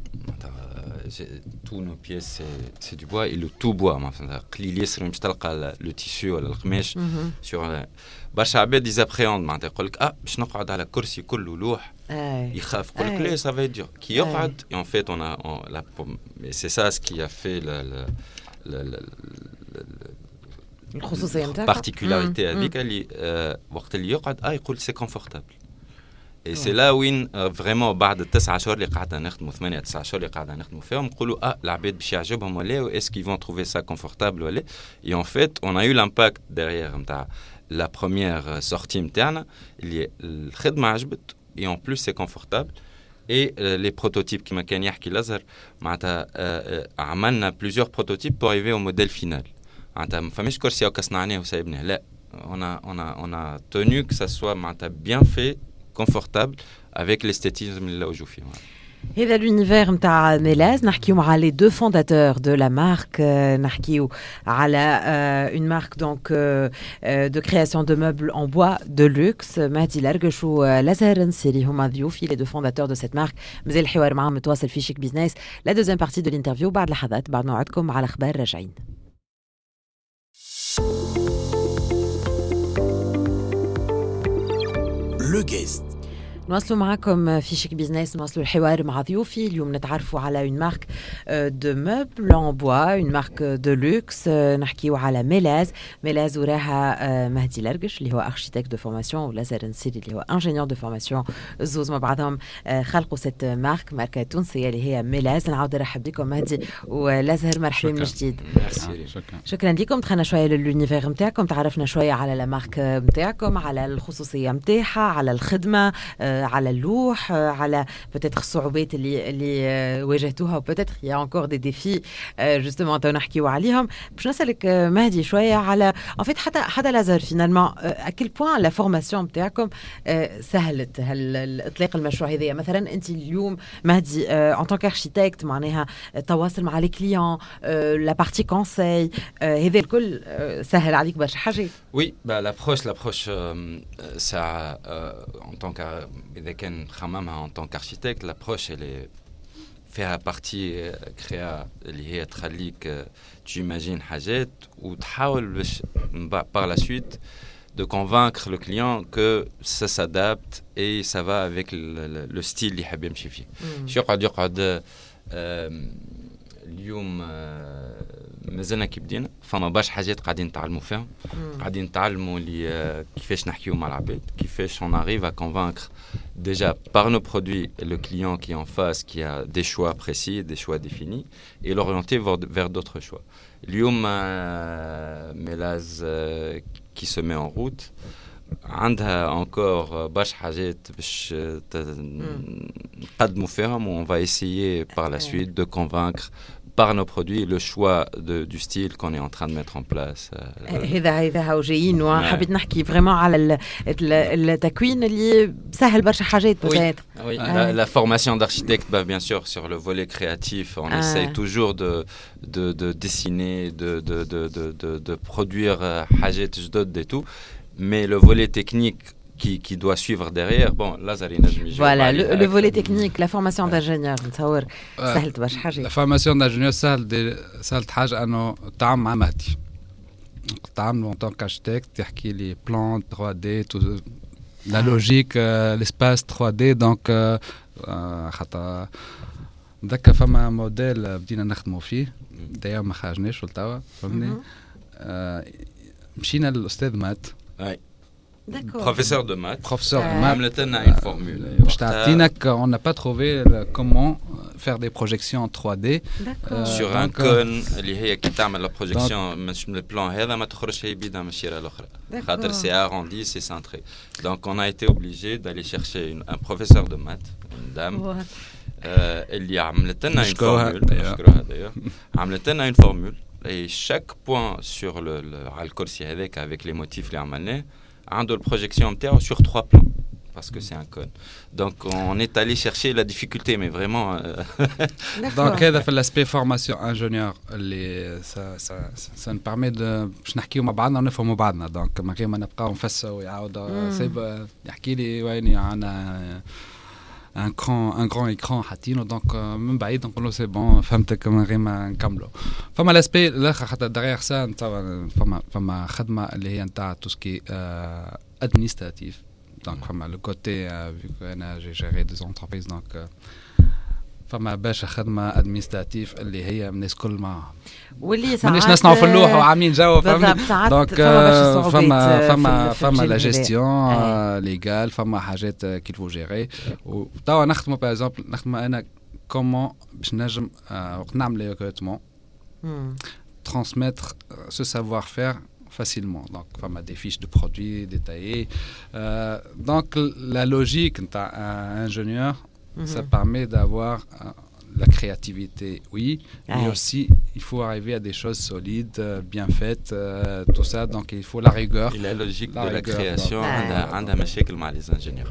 tous nos pièces c'est, c'est du bois et le tout bois مثلا قليل ياسر باش تلقى لو تيسيو ولا القماش سور. برشا عباد يزابريوند معناتها يقول لك اه باش نقعد على كرسي كله لوح يخاف يقول لك لا سافا دير كي يقعد et en fait on a on, la, mais c'est ça ce qui a fait la la la, la, الخصوصيه نتاعها particularité هذيك اللي وقت اللي يقعد اه يقول سي كونفورتابل. Et c'est là وين vraiment بعد التسعة شهور اللي قعدنا نخدموا ثمانية تسعة شهور اللي قعدنا نخدموا فيهم نقولوا اه العباد باش يعجبهم ولا est-ce qu'ils vont trouver ça confortable ولا. Et en fait on a eu l'impact derrière نتاع la première sortie نتاعنا اللي الخدمة عجبت et en plus c'est confortable. Et euh, les prototypes كما كان يحكي لازر معناتها euh, عملنا plusieurs prototypes pour arriver au modèle final. معناتها ما فماش كرسي هكا صنعناه وسايبناه لا. On a on a on a tenu que ça soit معناتها bien fait, confortable avec l'esthétisme اللي لوجوا فيه. هذا l'univers نتاع ميلاز. نحكيو مع les deux fondateurs de la marque. نحكيو على uh, une marque donc uh, uh, de création de meubles en bois de luxe. مهدي لرقش ولازر نسيري هما ضيوفي les deux fondateurs de cette marque. مازال الحوار معهم متواصل في شيك بيزنس. La deuxième partie de l'interview بعد لحظات بعد موعدكم على أخبار راجعين. Le guest. نواصلوا معكم في شيك بيزنس. نواصلوا الحوار مع ضيوفي اليوم. نتعرفوا على une marque de meubles en bois, une marque de luxe. نحكيوا على ميلاز. ميلاز وراها مهدي لرقش اللي هو architecte de formation ولازر نسيري اللي هو ingénieur de formation. زوز مع بعضهم خلقوا cette marque ماركة تونسية اللي هي ميلاز. نعاود نرحب بكم مهدي ولازر. مرحبا من جديد. شكرا. شكرا لكم. دخلنا شوية للونيفير نتاعكم، تعرفنا شوية على لا مارك نتاعكم، على الخصوصية نتاعها، على الخدمة، على اللوح، على peut-être الصعوبات اللي اللي واجهتوها وبتاتر يا انكور دي ديفي جوستومون تو نحكيو عليهم. باش نسالك مهدي شويه على ان فيت حتى حتى لازر فينالمون اكل بوين لا فورماسيون نتاعكم سهلت اطلاق المشروع هذايا. مثلا انت اليوم مهدي ان طونك اركيتكت معناها التواصل مع لي كليون، لا بارتي كونساي، هذا الكل سهل عليك برشا حاجات. وي با لابروش لابروش سا ان طونك إذا كان خممها en tant qu'architecte l'approche elle est فيها partie créa اللي هي تخليك tu imagines حاجات وتحاول باش par la suite de convaincre le client que ça s'adapte et ça va avec le, le, le style اللي يحب يمشي فيه. شو يقعد يقعد اليوم مازلنا كي بدينا فما برشا حاجات قاعدين نتعلموا فيهم. قاعدين نتعلموا اللي كيفاش نحكيو مع العباد، كيفاش on arrive à convaincre déjà par nos produits le client qui est en face qui a des choix précis, des choix définis et l'orienter vers, vers d'autres choix. اليوم ميلاز qui se met en route عندها encore برشا حاجات باش نقدموا فيهم. On va essayer par la suite de convaincre par nos produits le choix de, du style qu'on est en train de mettre en place. هذا هذا هو جايين وحبيت نحكي فريمون على التكوين اللي سهل برشا حاجات peut-être. Oui, la, la formation d'architecte, bah, bien sûr, sur le volet créatif, on ah. essaye toujours de, de, de dessiner, de, de, de, de, de, de produire حاجات جدد et tout. Mais le volet technique qui, qui doit suivre derrière. Bon, Lazare ينجم يجاوب Voilà, عليها le, le volet أكثر. technique, la formation d'ingénieur, نتصور سهلت برشا La حاجات. formation d'ingénieur سهل دي سهلت حاجة أنه تعامل مع مهدي. تعامل en tant qu'architecte تحكي لي plan trois D tout la logique euh, l'espace trois D donc euh, euh, حتى ذكا فما موديل بدينا نخدموا فيه دايما ما خرجناش لتوا فهمني آه، مشينا للأستاذ مات Ouais. D'accord. Professeur de maths. professeur Euh, de maths عملت لنا une formule. باش تعطينا on n'a pas trouvé le- comment faire des projections en trois D D'accord. sur Euh, un donc, cône اللي هي كي تعمل لا بروجيكسيون مش من البلان هذا ما تخرجش هي بيدها من الشيره الاخرى خاطر سي arrondi c'est centré. Donc on a été obligé d'aller chercher une, un professeur de maths, une dame Ouais. euh, اللي عملت لنا une نشكرها formule d'ailleurs. نشكرها d'ailleurs عملت لنا une formule et chaque point sur le le- على الكرسي هذاك avec les motifs اللي عملناه عنده البروجيكسيون نتاعو sur trois plans parce que c'est un cône. Donc on est allé chercher la difficulté mais vraiment euh, Donc هذا في l'aspect formation ingénieur اللي ça ça ça nous permet de باش نحكيو مع بعضنا ونفهموا بعضنا donc من غير ما نبقاو نفسوا ويعاودوا سيب يحكي لي وين عندنا un grand un grand écran حاطينه donc من بعيد نقولوا سي بون فهمتك من غير ما نكملوا. فما الاسبي الاخر حتى derrière ça فما فما خدمه اللي هي نتاع تو سكي administratif. Donc فما le côté euh, vu que انا j'ai géré des entreprises donc euh, فما باش خدمه ادمنستراتيف اللي هي الناس كل ما واللي ساعات مانيش نصنعوا في اللوحه وعاملين جو فهمني بالضبط، ساعات دونك فما برشا صعوبات فما في فما ال- في فما لا الجانب هذا. جيستيون ليغال فما حاجات كيل فو جيري وتوا نخدموا باغ اكزومبل نخدم انا كومون باش نجم آه، وقت نعمل لي ريكروتمون مم. transmettre euh, ce savoir-faire facilement. Donc, enfin, des fiches de produits détaillées. Euh, donc, la logique d'un ingénieur, Mhm. ça permet d'avoir euh, la créativité, oui, mais Ouais. aussi il faut arriver à des choses solides, euh, bien faites, euh, tout ça. Donc, il faut la rigueur. Et la logique La de la rigueur, création donc. عندها عندها مشاكل مع les ingénieurs.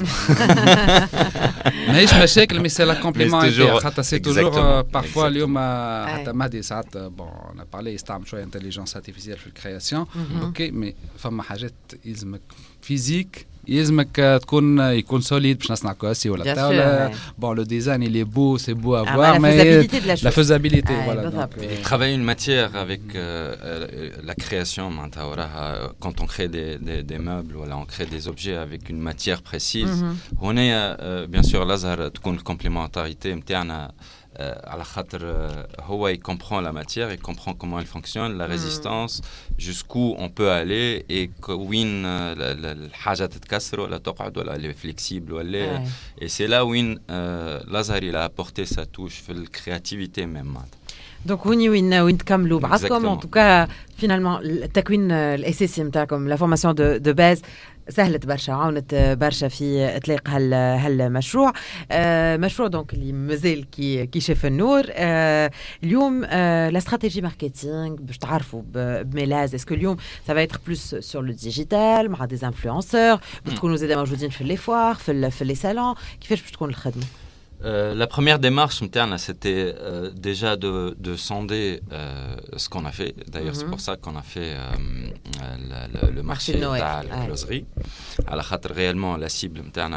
ماهيش مشاكل mais c'est la complémentaire toujours- حتى c'est toujours Exactement. euh, parfois Exactement. اليوم Ouais. حتى مهدي ساعات bon on a parlé يستعمل شويه intelligence artificielle في الكرياسيون Mhm. اوكي مي فما حاجات يلزمك فيزيك يلزمك تكون يكون سوليد باش نصنع كراسي ولا Bien بتاع sûr, ولا ouais. bon le design il est beau c'est beau à Ah, voir bah, la mais faisabilité de la la chose. faisabilité Ouais, voilà بالضبط. donc euh, Travailler une matière avec euh, euh, la création, معناتها وراها quand on crée des, des, des meubles, voilà, on crée des objets avec une matière précise. Mhm. هنا euh, bien sûr لازم تكون الcomplémentarité نتاعنا euh, على خاطر euh, هو il comprend la matière, il comprend comment elle fonctionne, la résistance, jusqu'où on peut aller et que- وين euh, ال- ال- الحاجة تتكسر ولا تقعد ولا elle est flexible ولا Ouais. et c'est là où euh, Lazare il a apporté sa touche في الكرياتيفيتي même معناتها. دونك وين وين وين تكملوا بعضكم ان Exactement. توكا فينالمون التكوين الاساسي نتاعكم لا فورماسيون دو دو باز سهلت برشا عاونت برشا في اطلاق هال هالمشروع آه مشروع دونك اللي مازال كي كي شاف النور آه اليوم آه لا استراتيجي ماركتينغ باش تعرفوا ب- بميلاز اسكو اليوم سا va être plus sur le digital مع دي انفلونسور بتكونوا زاد موجودين في لي فوار في ال- في لي سالون كيفاش باش تكون الخدمه Euh, la première démarche interne, c'était euh, déjà de, de sonder euh, ce qu'on a fait. D'ailleurs, Mhm. c'est pour ça qu'on a fait euh, le, le, le marché Marché de Noël, de la ouais. closerie. À la khatre, réellement, la cible interne,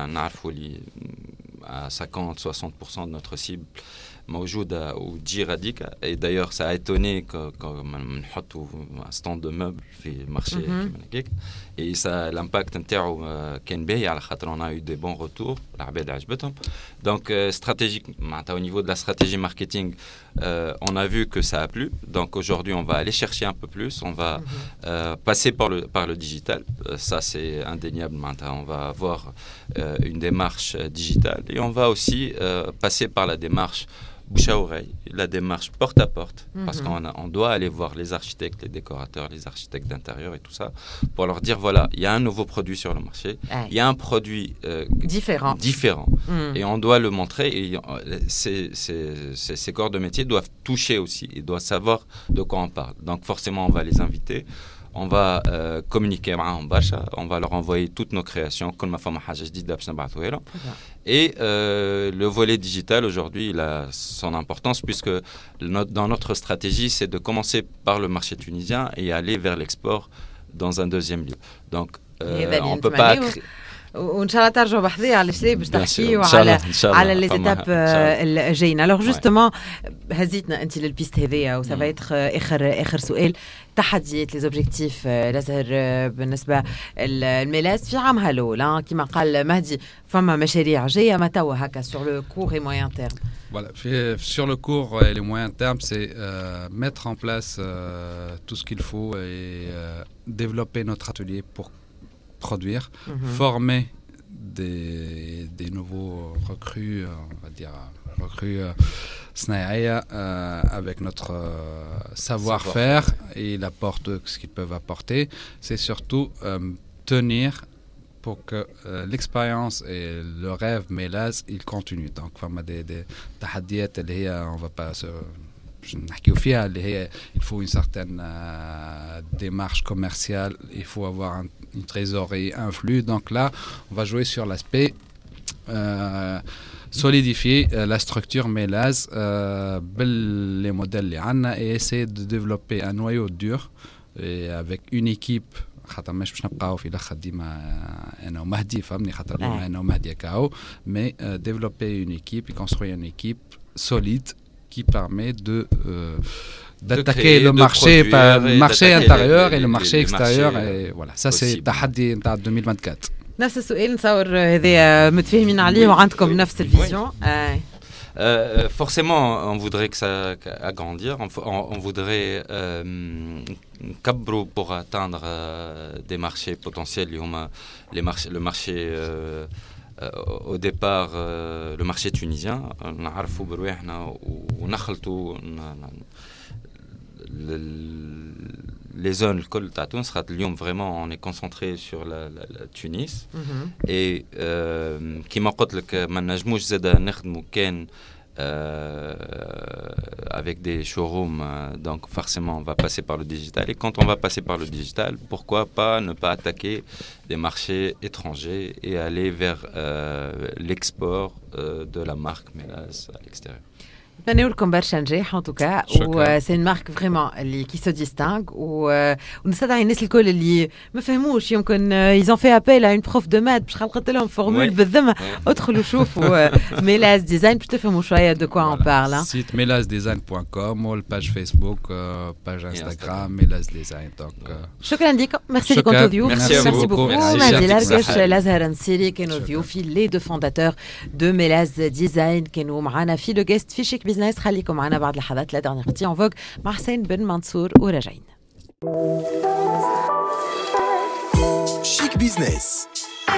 à cinquante à soixante pour cent de notre cible, موجودة وتجي راديكا. Et d'ailleurs, ça a étonné quand on نحطوا un stand de meubles في marché كيما هكاك. Et ça, l'impact نتاعو كان باهي على خاطر on a eu des bons retours. العباد عجبتهم. Donc, euh, stratégique, au niveau de la stratégie marketing, euh, on a vu que ça a plu. Donc, aujourd'hui, on va aller chercher un peu plus. On va euh, passer par le, par le digital. Euh, ça, c'est indéniable. On va avoir euh, une démarche euh, digitale. Et on va aussi euh, passer par la démarche bouche à oreille, la démarche porte à porte, mm-hmm. parce qu'on a, on doit aller voir les architectes, les décorateurs, les architectes d'intérieur et tout ça, pour leur dire, voilà, il y a un nouveau produit sur le marché, il y a un produit euh, différent, différent mm. et on doit le montrer, et ces, ces, ces, ces corps de métier doivent toucher aussi, ils doivent savoir de quoi on parle. Donc forcément, on va les inviter, on va euh, communiquer معهم برشا, on va leur envoyer toutes nos créations, كل ما فما حاجة جديدة باش نبعثوها لهم. Et euh, le volet digital, aujourd'hui, il a son importance puisque notre, dans notre stratégie, c'est de commencer par le marché tunisien et aller vers l'export dans un deuxième lieu. Donc, euh, on peut pas créer... وان شاء الله ترجعوا بحذيه على الشيء باش تحكيوا على على لي زيتاب الجايين. الوغ جوستومون هزيتنا انت للبيست هذيا وسا فا ايتر اخر اخر سؤال. تحديات لي زوبجيكتيف لازهر بالنسبه الميلاد في عامها الاولى كما قال مهدي فما مشاريع جايه ما توا هكا سور لو كور اي موين تيرم. Voilà, sur le court et les moyens termes, c'est euh, mettre en place euh, tout ce qu'il faut et euh, développer notre atelier pour produire, mm-hmm. former des, des nouveaux recrues, on va dire recrues euh, euh, avec notre euh, savoir-faire et l'apport de ce qu'ils peuvent apporter. C'est surtout euh, tenir pour que euh, l'expérience et le rêve Melaz, il continue. Donc, des, des tahadiyat, on va pas se... il faut une certaine euh, démarche commerciale, il faut avoir un, une trésorerie, un flux. Donc là, on va jouer sur l'aspect euh, solidifier euh, la structure Melaz, euh, les modèles et essayer de développer un noyau dur et avec une équipe. خاطر مش باش نبقاو في الاخر ديما انا ومهدي فهمني خاطر اليوم انا ومهدي كاو مي développer une équipe et construire une équipe solide qui permet de euh, d'attaquer de créer, le marché par le marché intérieur et le marché extérieur et voilà ça c'est تحدي نتاع deux mille vingt-quatre. نفس السؤال نصور هذا متفاهمين عليه وعندكم نفس الفيزيون. Euh, forcément, on voudrait que ça agrandir, on, on, on voudrait euh, pour atteindre euh, des marchés potentiels. Les marchés, le marché euh, euh, au départ, euh, le marché tunisien, on a les zones كل تاع تونس خاطر اليوم vraiment on est concentré sur la, la, la Tunis mm-hmm. et euh, كيما قلت لك ما نجموش زاده نخدموا كان euh, avec des showrooms euh, donc forcément on va passer par le digital et quand on va passer par le digital pourquoi pas ne pas attaquer des marchés étrangers et aller vers euh, l'export euh, de la marque Melaz à l'extérieur. نتمنى لكم برشا نجاح ان توكا وسي ان مارك فريمون اللي كي سو ديستانغ ونستدعي الناس الكل اللي ما فهموش يمكن ايزون في ابيل ا اون بروف دو مات باش خلقت لهم فورمول بالذمه ادخلوا شوفوا ميلاز ديزاين باش تفهموا شويه دو كوا اون بارل. سيت ميلاز ديزاين بوان كوم والباج فيسبوك باج انستغرام ميلاز ديزاين دونك شكرا لكم ميرسي لي كونتو ضيوف ميرسي بوكو نادي لاركش الازهر نسيري كانوا ضيوفي لي دو فونداتور دو ميلاز ديزاين كانوا معنا في لو جيست في شيك بيزنس. خليكم معنا بعد لحظات لا دارنيغ بتي اون فوغ مع حسين بن منصور وراجعين. شيك بيزنس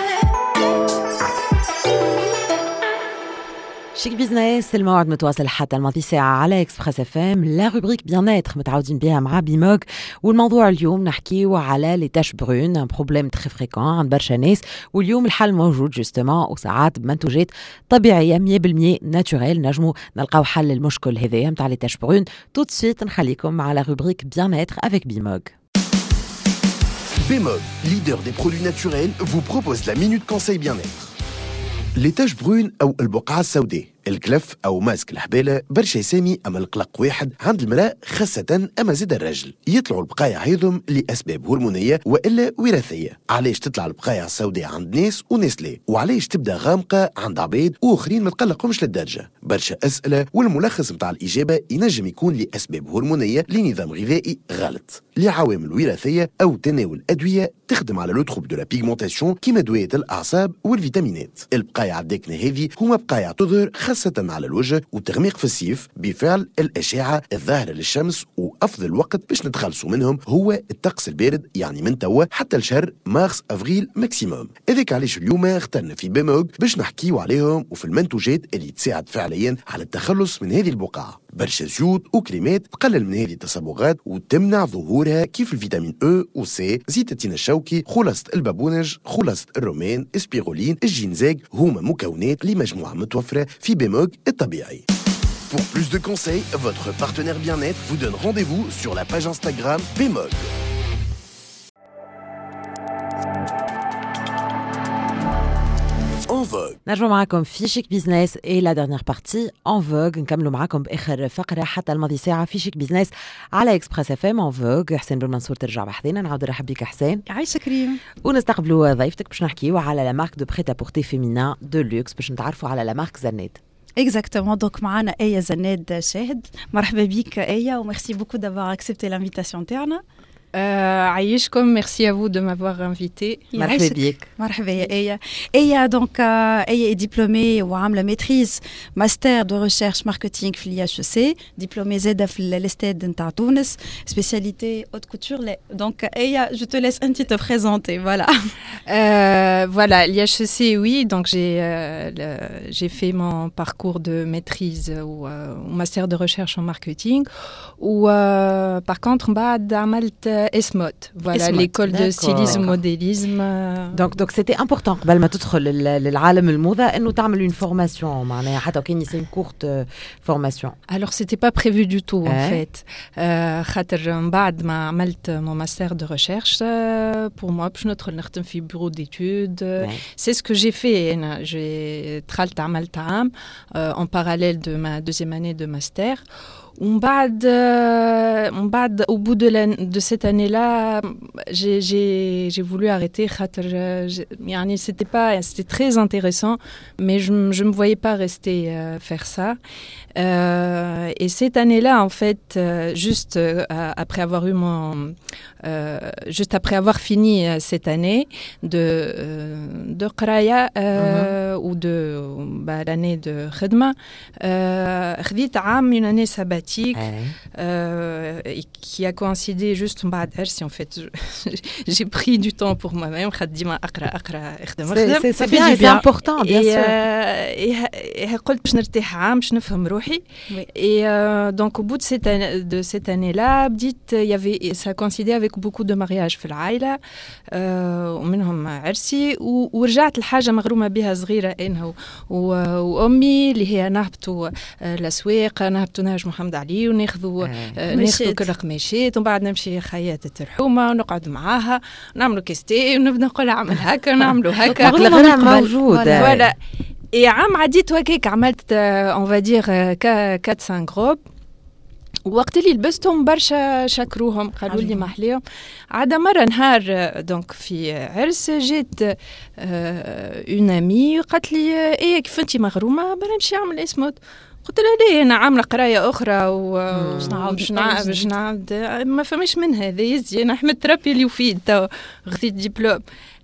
شيك بيزنس الموعد متواصل حتى الماضي ساعة على اكسبريس اف ام لا روبريك بيان اتر متعودين بها مع بيموغ. والموضوع اليوم نحكيو على لي تاش برون ان بروبليم تري فريكون عند برشا ناس واليوم الحل موجود جوستومون وساعات بمنتوجات طبيعية مية بالمية ناتوريل نجمو نلقاو حل للمشكل هذايا نتاع لي تاش برون. تو دو سويت نخليكم مع لا روبريك بيان اتر افيك بيموغ. Bemog, leader des produits naturels, vous propose la minute conseil bien-être. Les taches brunes أو البقعة السوداء الكلف أو ماسك الحبالة برشا يسامي أما القلق واحد عند المرأة خاصة أما زاد الرجل يطلعوا البقايا هيضم لأسباب هرمونية وإلا وراثية. علاش تطلع البقايا السوداء عند ناس وناس لا وعلاش تبدأ غامقة عند عباد وآخرين ما تقلقهمش للدرجة؟ برشا أسئلة والملخص متاع الإجابة ينجم يكون لأسباب هرمونية لنظام غذائي غلط لعوامل وراثية أو تناول أدوية تخدم على لو تروب دو لا بيغمونتاسيون كيما دوية الأعصاب والفيتامينات. البقايا عداكنا هذه هما بقايا تظهر خاصة على الوجه وتغميق في الصيف بفعل الأشعة الظاهرة للشمس وأفضل وقت باش نتخلصوا منهم هو الطقس البارد يعني من توا حتى لشهر مارس أفريل ماكسيموم. إذاك علاش اليوم اخترنا في بيموغ باش نحكيو عليهم وفي المنتوجات اللي تساعد فعليا على التخلص من هذه البقعة. برشا زيوت وكريمات تقلل من هذه التصبغات وتمنع ظهورها كيف الفيتامين او وسي زيت التين الشوكي خلاصة البابونج خلاصة الرومان اسبيرولين الجينزاج هما مكونات لمجموعة متوفرة في بيموغ الطبيعي. Pour plus de conseils, votre partenaire bien-être vous donne rendez-vous sur la page Instagram Bemog. En vogue. نرجعوا معكم في شيك بيزنس اي لا ديرنيير بارتي ان فوغ نكملوا معكم باخر فقره حتى الماضي ساعه في شيك بيزنس على اكسبريس اف ام ان فوغ. حسين بن منصور ترجع بحذينا نعاود نرحب بك حسين. عايشه كريم. ونستقبلوا ضيفتك باش نحكيوا على لا مارك دو بريت ا بورتي فيمينا دو لوكس باش نتعرفوا على لا مارك زناد. Exactement, donc معنا آية زناد شاهد. مرحبا بك آية وميرسي beaucoup d'avoir accepté l'invitation تاعنا. عايشكم, merci à vous de m'avoir invité. مرحبا بك. مرحبا يا آية. آية donc آية est diplômée وعاملة maîtrise master de recherche marketing في l'I H E C, diplômée زادة في l'Estade نتاع تونس, spécialité haute couture. Donc آية, je te laisse un petit te présenter, voilà. Euh, voilà, l'I H E C, oui, donc j'ai euh, le, j'ai fait mon parcours de maîtrise ou euh, master de recherche en marketing ou euh, par contre بعد عملت اسموت, voilà, l'école de stylisme modélisme. Donc donc c'était important قبل ما تدخل للعالم الموضة انه تعمل une formation, معناها حتى كان يصير courte formation. Alors c'était pas prévu du tout en fait. خاطر من بعد ما عملت mon master de recherche pour moi باش ندخل نخدم في bureau d'études. C'est ce que j'ai fait. J'ai دخلت عملت عام en parallèle de ma deuxième année de master. On بعد, on بعد, au bout de, la, de cette année-là, j'ai, j'ai, j'ai voulu arrêter. C'était, pas, c'était très intéressant, mais je ne me voyais pas rester euh, faire ça. Euh, et cette année-là, en fait, euh, juste euh, après avoir eu mon, euh, juste après avoir fini euh, cette année de euh, de qraya euh, mm-hmm. ou de bah, l'année de khidma, خديت عام une année sabbatique euh, qui a coïncidé juste بعد عرسي. En fait, j'ai pris du temps pour moi-même. خدت ديما أقرأ أقرأ أخدم أخدم. C'est c'est bien, c'est important, bien sûr. Et قلت باش نرتاح عام باش نفهم روحي. Oui. Et euh, donc au bout de cette année, de cette année-là, بديت il y avait ça coïncidait avec beaucoup de mariages في العائلة ومنهم عرسي ورجعت لحاجة مغرومة بها صغيرة أنا وأمي اللي هي نهبطوا الأسواق, نهبطوا نهج محمد علي وناخذوا ناخذوا كل قماشات ومن بعد نمشي خياطة الحومة ونقعد معاها نعملوا كيستي ونبدا نقول اعمل هكا ونعملوا هكا. موجود. Voilà. Et عام عديت وهكاك عملت on va dire quatre cinq robes. وقت اللي لبستهم برشا شكروهم, قالوا لي محليهم. عاد مرة نهار دونك في عرس جيت اون امي وقالت لي ايه كيف انتي مغرومة بلا نمشي نعمل اسموت. قلت لها ليه, انا عامله قرايه اخرى وباش نعاود باش نعاود ما فماش من هذا يزي. انا حمدت ربي اللي يفيد تو خذيت دبلوم.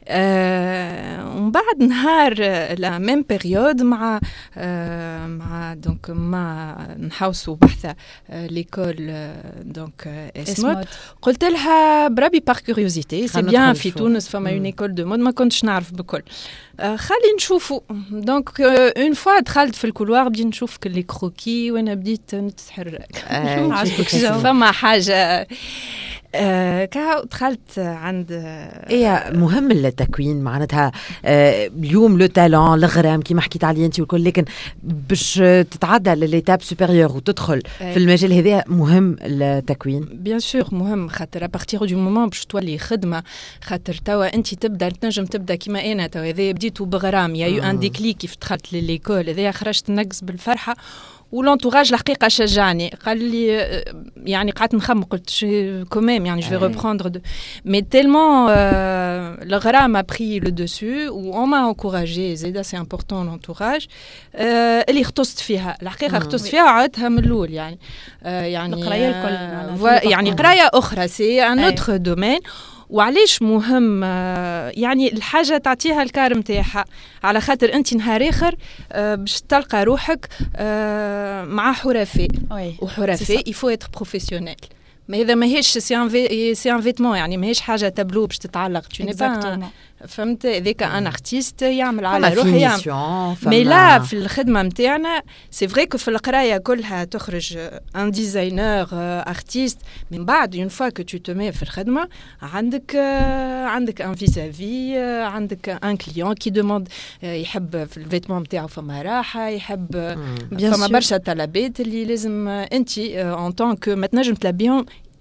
آه ومن بعد نهار لا ميم بيريود مع آه مع دونك مع نحوسوا بحثه آه ليكول آه دونك آه اسموت. قلت لها بربي بار كوريوزيتي سي بيان في تونس فما اون ايكول دو مود ما كنتش نعرف بكل. آه خلي نشوفوا. دونك اون آه فوا دخلت في الكولوار بديت نشوف لي كروكي وانا بديت نتحرك. آه فما حاجه آه كا دخلت عند ايه مهم التكوين معناتها آه اليوم لو تالون الغرام كيما حكيت عليه انت والكل, لكن باش تتعدى لليتاب سوبيريور وتدخل آه في المجال هذا مهم التكوين. بيان سور مهم, خاطر ابارتيغ دو مومون باش تولي خدمه, خاطر توا انت تبدا تنجم تبدا كيما انا توا هذا بديتو بغرام يا يو ان ديكليك كيف دخلت لليكول هذا خرجت نقص بالفرحه ولونتوراج الحقيقه شجعني. قال لي يعني قعدت نخمم قلت كوميم يعني جو في ريبروندر دو مي تيلمون الغرام ما بري لو دوسو و اون ما انكوراجي زيدا سي امبورطون لونتوراج اللي اختصت فيها الحقيقه اختصت فيها وعدتها من الاول يعني يعني القرايه الكل يعني قرايه اخرى سي ان اوتر دومين. وعليش مهم يعني الحاجة تعطيها الكارم تاعها على خاطر أنت نهار آخر باش تلقى روحك مع حرفاء وحرفاء يفو يتر بروفيسيونيل. ما إذا ما هيش سي ان في سي ان فيتمون يعني ما هيش حاجة تابلو باش تتعلق tu n'es pas فهمت هذاك ان ارتيست يعمل على روحه يعمل. مي لا في الخدمه نتاعنا سي فري كو في القرايه كلها تخرج ان ديزاينر ارتيست من بعد اون فوا كو تو تو مي في الخدمه عندك عندك ان فيزافي عندك ان كليون كي دوموند يحب في الفيتمون نتاعو فما راحه يحب فما برشا طلبات اللي لازم انت ان طون كو ما تنجم تلبيهم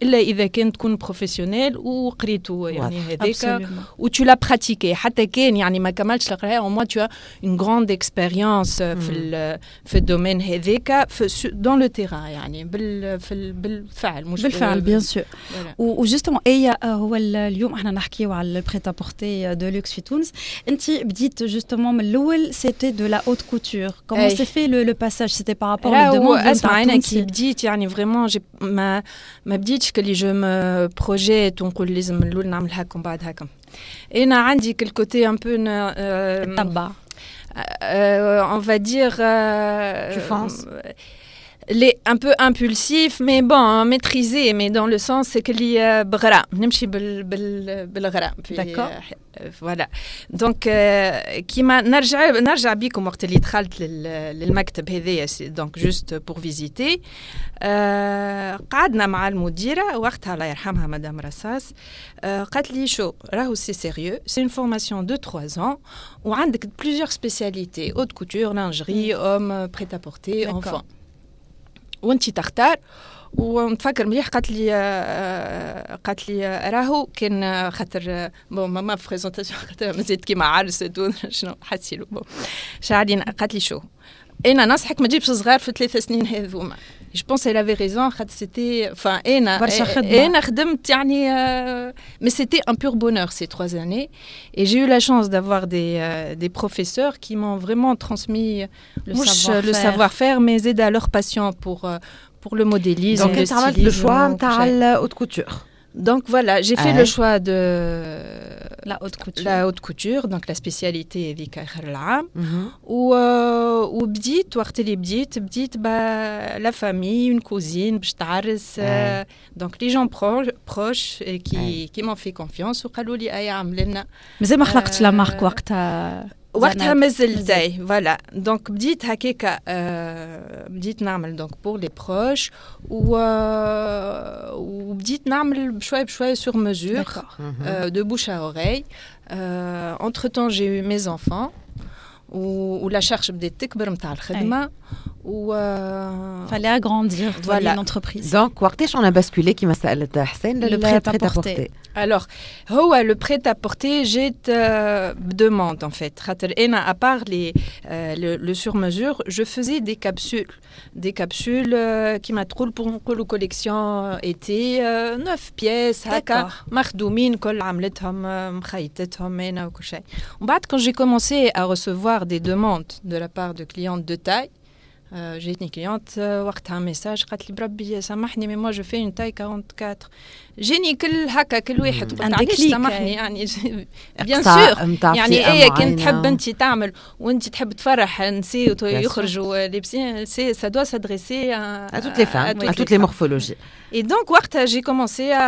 الا اذا كان تكون بروفيسيونيل وقريتو يعني هذاك و tu l'as pratiqué حتى كان يعني ما كملتش القرايه au moins tu as une grande expérience في في الدومين هذاك dans le terrain يعني بال بالفعل مش بالفعل بيان سور. وجوستومون اي هو اليوم احنا نحكيو على البريتا بورتي دو لوكس في تونس. انت بديت جوستومون من الاول سيتي دو لا هوت كوتور. كومون سي في لو باساج سيتي بار رابور لو دوموند اسمع انا كي بديت يعني فريمون ما ما بديتش كلي جو مو بروجيت ونقول لازم من الاول نعمل هكا ومن بعد هكا. انا عندي كل كوتي ان بو تبع on va dire tu penses les un peu impulsif mais bon maîtrisé mais dans le sens c'est que li بغرا نمشي بال بال بالغرا voilà donc كيما نرجع نرجع بيكم وقت اللي دخلت للمكتب هذايا donc juste pour visiter قعدنا مع المديره وقتها الله يرحمها مدام رصاص قالت لي شو راهو سي سيريو سي une formation de trois ans وعندك plusieurs spécialités haute couture lingerie homme prêt à porter enfant وانتي تختار. ونتفكر مليح قالت لي قالت لي راهو كان خاطر بون ماما في بريزونطاسيون خاطر مازالت كيما عرس شنو حسيلو بون شعرين قالت لي شو انا نصحك ما تجيبش صغار في ثلاث سنين هذوما. Je pense qu'elle avait raison خاطر c'était enfin انا انا خدمت يعني mais c'était un pur bonheur ces trois années et j'ai eu la chance d'avoir des euh, des professeurs qui m'ont vraiment transmis le savoir-faire, le savoir-faire mais aidé à leur passion pour pour le modélisme. Donc tu as le choix نتاع la haute couture. Donc voilà, j'ai fait le choix de la haute couture. La haute couture, donc la spécialité هذيك آخر العام. و وبديت وقت اللي بديت بديت با la famille, une cousine باش تعرس. Donc les gens proches proches qui qui m'ont fait confiance وقالوا لي اي عمل لنا. مازال ما خلقتش لا مارك وقتها. وقتها مازال داي فوالا دونك بديت هكاكا بديت نعمل دونك بور لي بروش وبديت نعمل بشوي بشوي سور مزور دو بوش ا اوري. entre temps j'ai eu mes enfants ولا شارج بدات تكبر نتاع الخدمه و fallait agrandir voilà l'entreprise. Donc وقتاش on a basculé كيما سالت حسين le prêt-à-porter. Alors هو le prêt-à-porter j'ai demande en fait خاطر انا à part les euh, le, le sur mesure je faisais des capsules des capsules qui m'a تقول pour نقولوا collection été neuf pièces هكا مخدومين كل عملتهم مخيطتهم هنا وكل شيء. ومن بعد quand j'ai commencé à recevoir des demandes de la part de clientes de taille. Euh, j'ai une cliente وقتها ميساج قالت لي بربي سامحني مي موا جو في اون تاي أربعة وأربعين. جيني كل هكا كل واحد علاش سامحني يعني بيان سور يعني ايه كنت تحب انت تعمل وانت تحب تفرح نسي يخرجوا لابسين سي سا دوا سادريسي à toutes les femmes à toutes les morphologies. Et donc وقتها j'ai commencé à,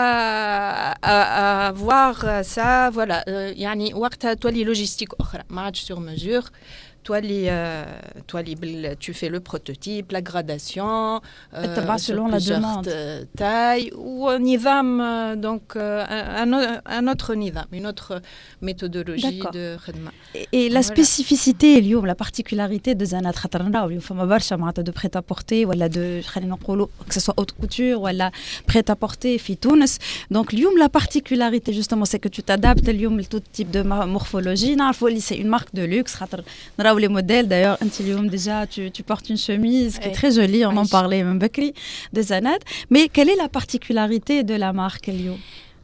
à, à voir ça voilà يعني وقتها تولي لوجيستيك اخرى ما عادش سور مزور. Toi, les, euh, toi les, tu fais le prototype, la gradation, euh, selon la demande, taille ou un nizam, donc euh, un, un autre nizam, une autre méthodologie de khidma. Et, et la voilà. spécificité, la particularité de Zanat Khatarna, il faut m'avoir de prêt-à-porter ou de que ce soit haute couture ou la prêt-à-porter fi Tunis. Donc la particularité justement, c'est que tu t'adaptes à tout type de morphologie. C'est une marque de luxe. Les modèles, d'ailleurs, déjà, tu, tu portes une chemise qui est très jolie, on en parlait même Bakri, de Zanat. Mais quelle est la particularité de la marque Elio?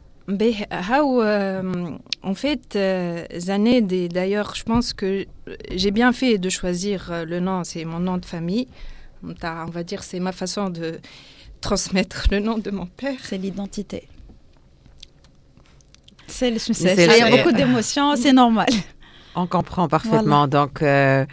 How, euh, en fait, euh, Zaned, d'ailleurs, je pense que j'ai bien fait de choisir le nom, c'est mon nom de famille. On va dire, c'est ma façon de transmettre le nom de mon père. C'est l'identité. C'est le succès. Il y a beaucoup d'émotions, c'est normal. On comprend parfaitement. Voilà. Donc, euh,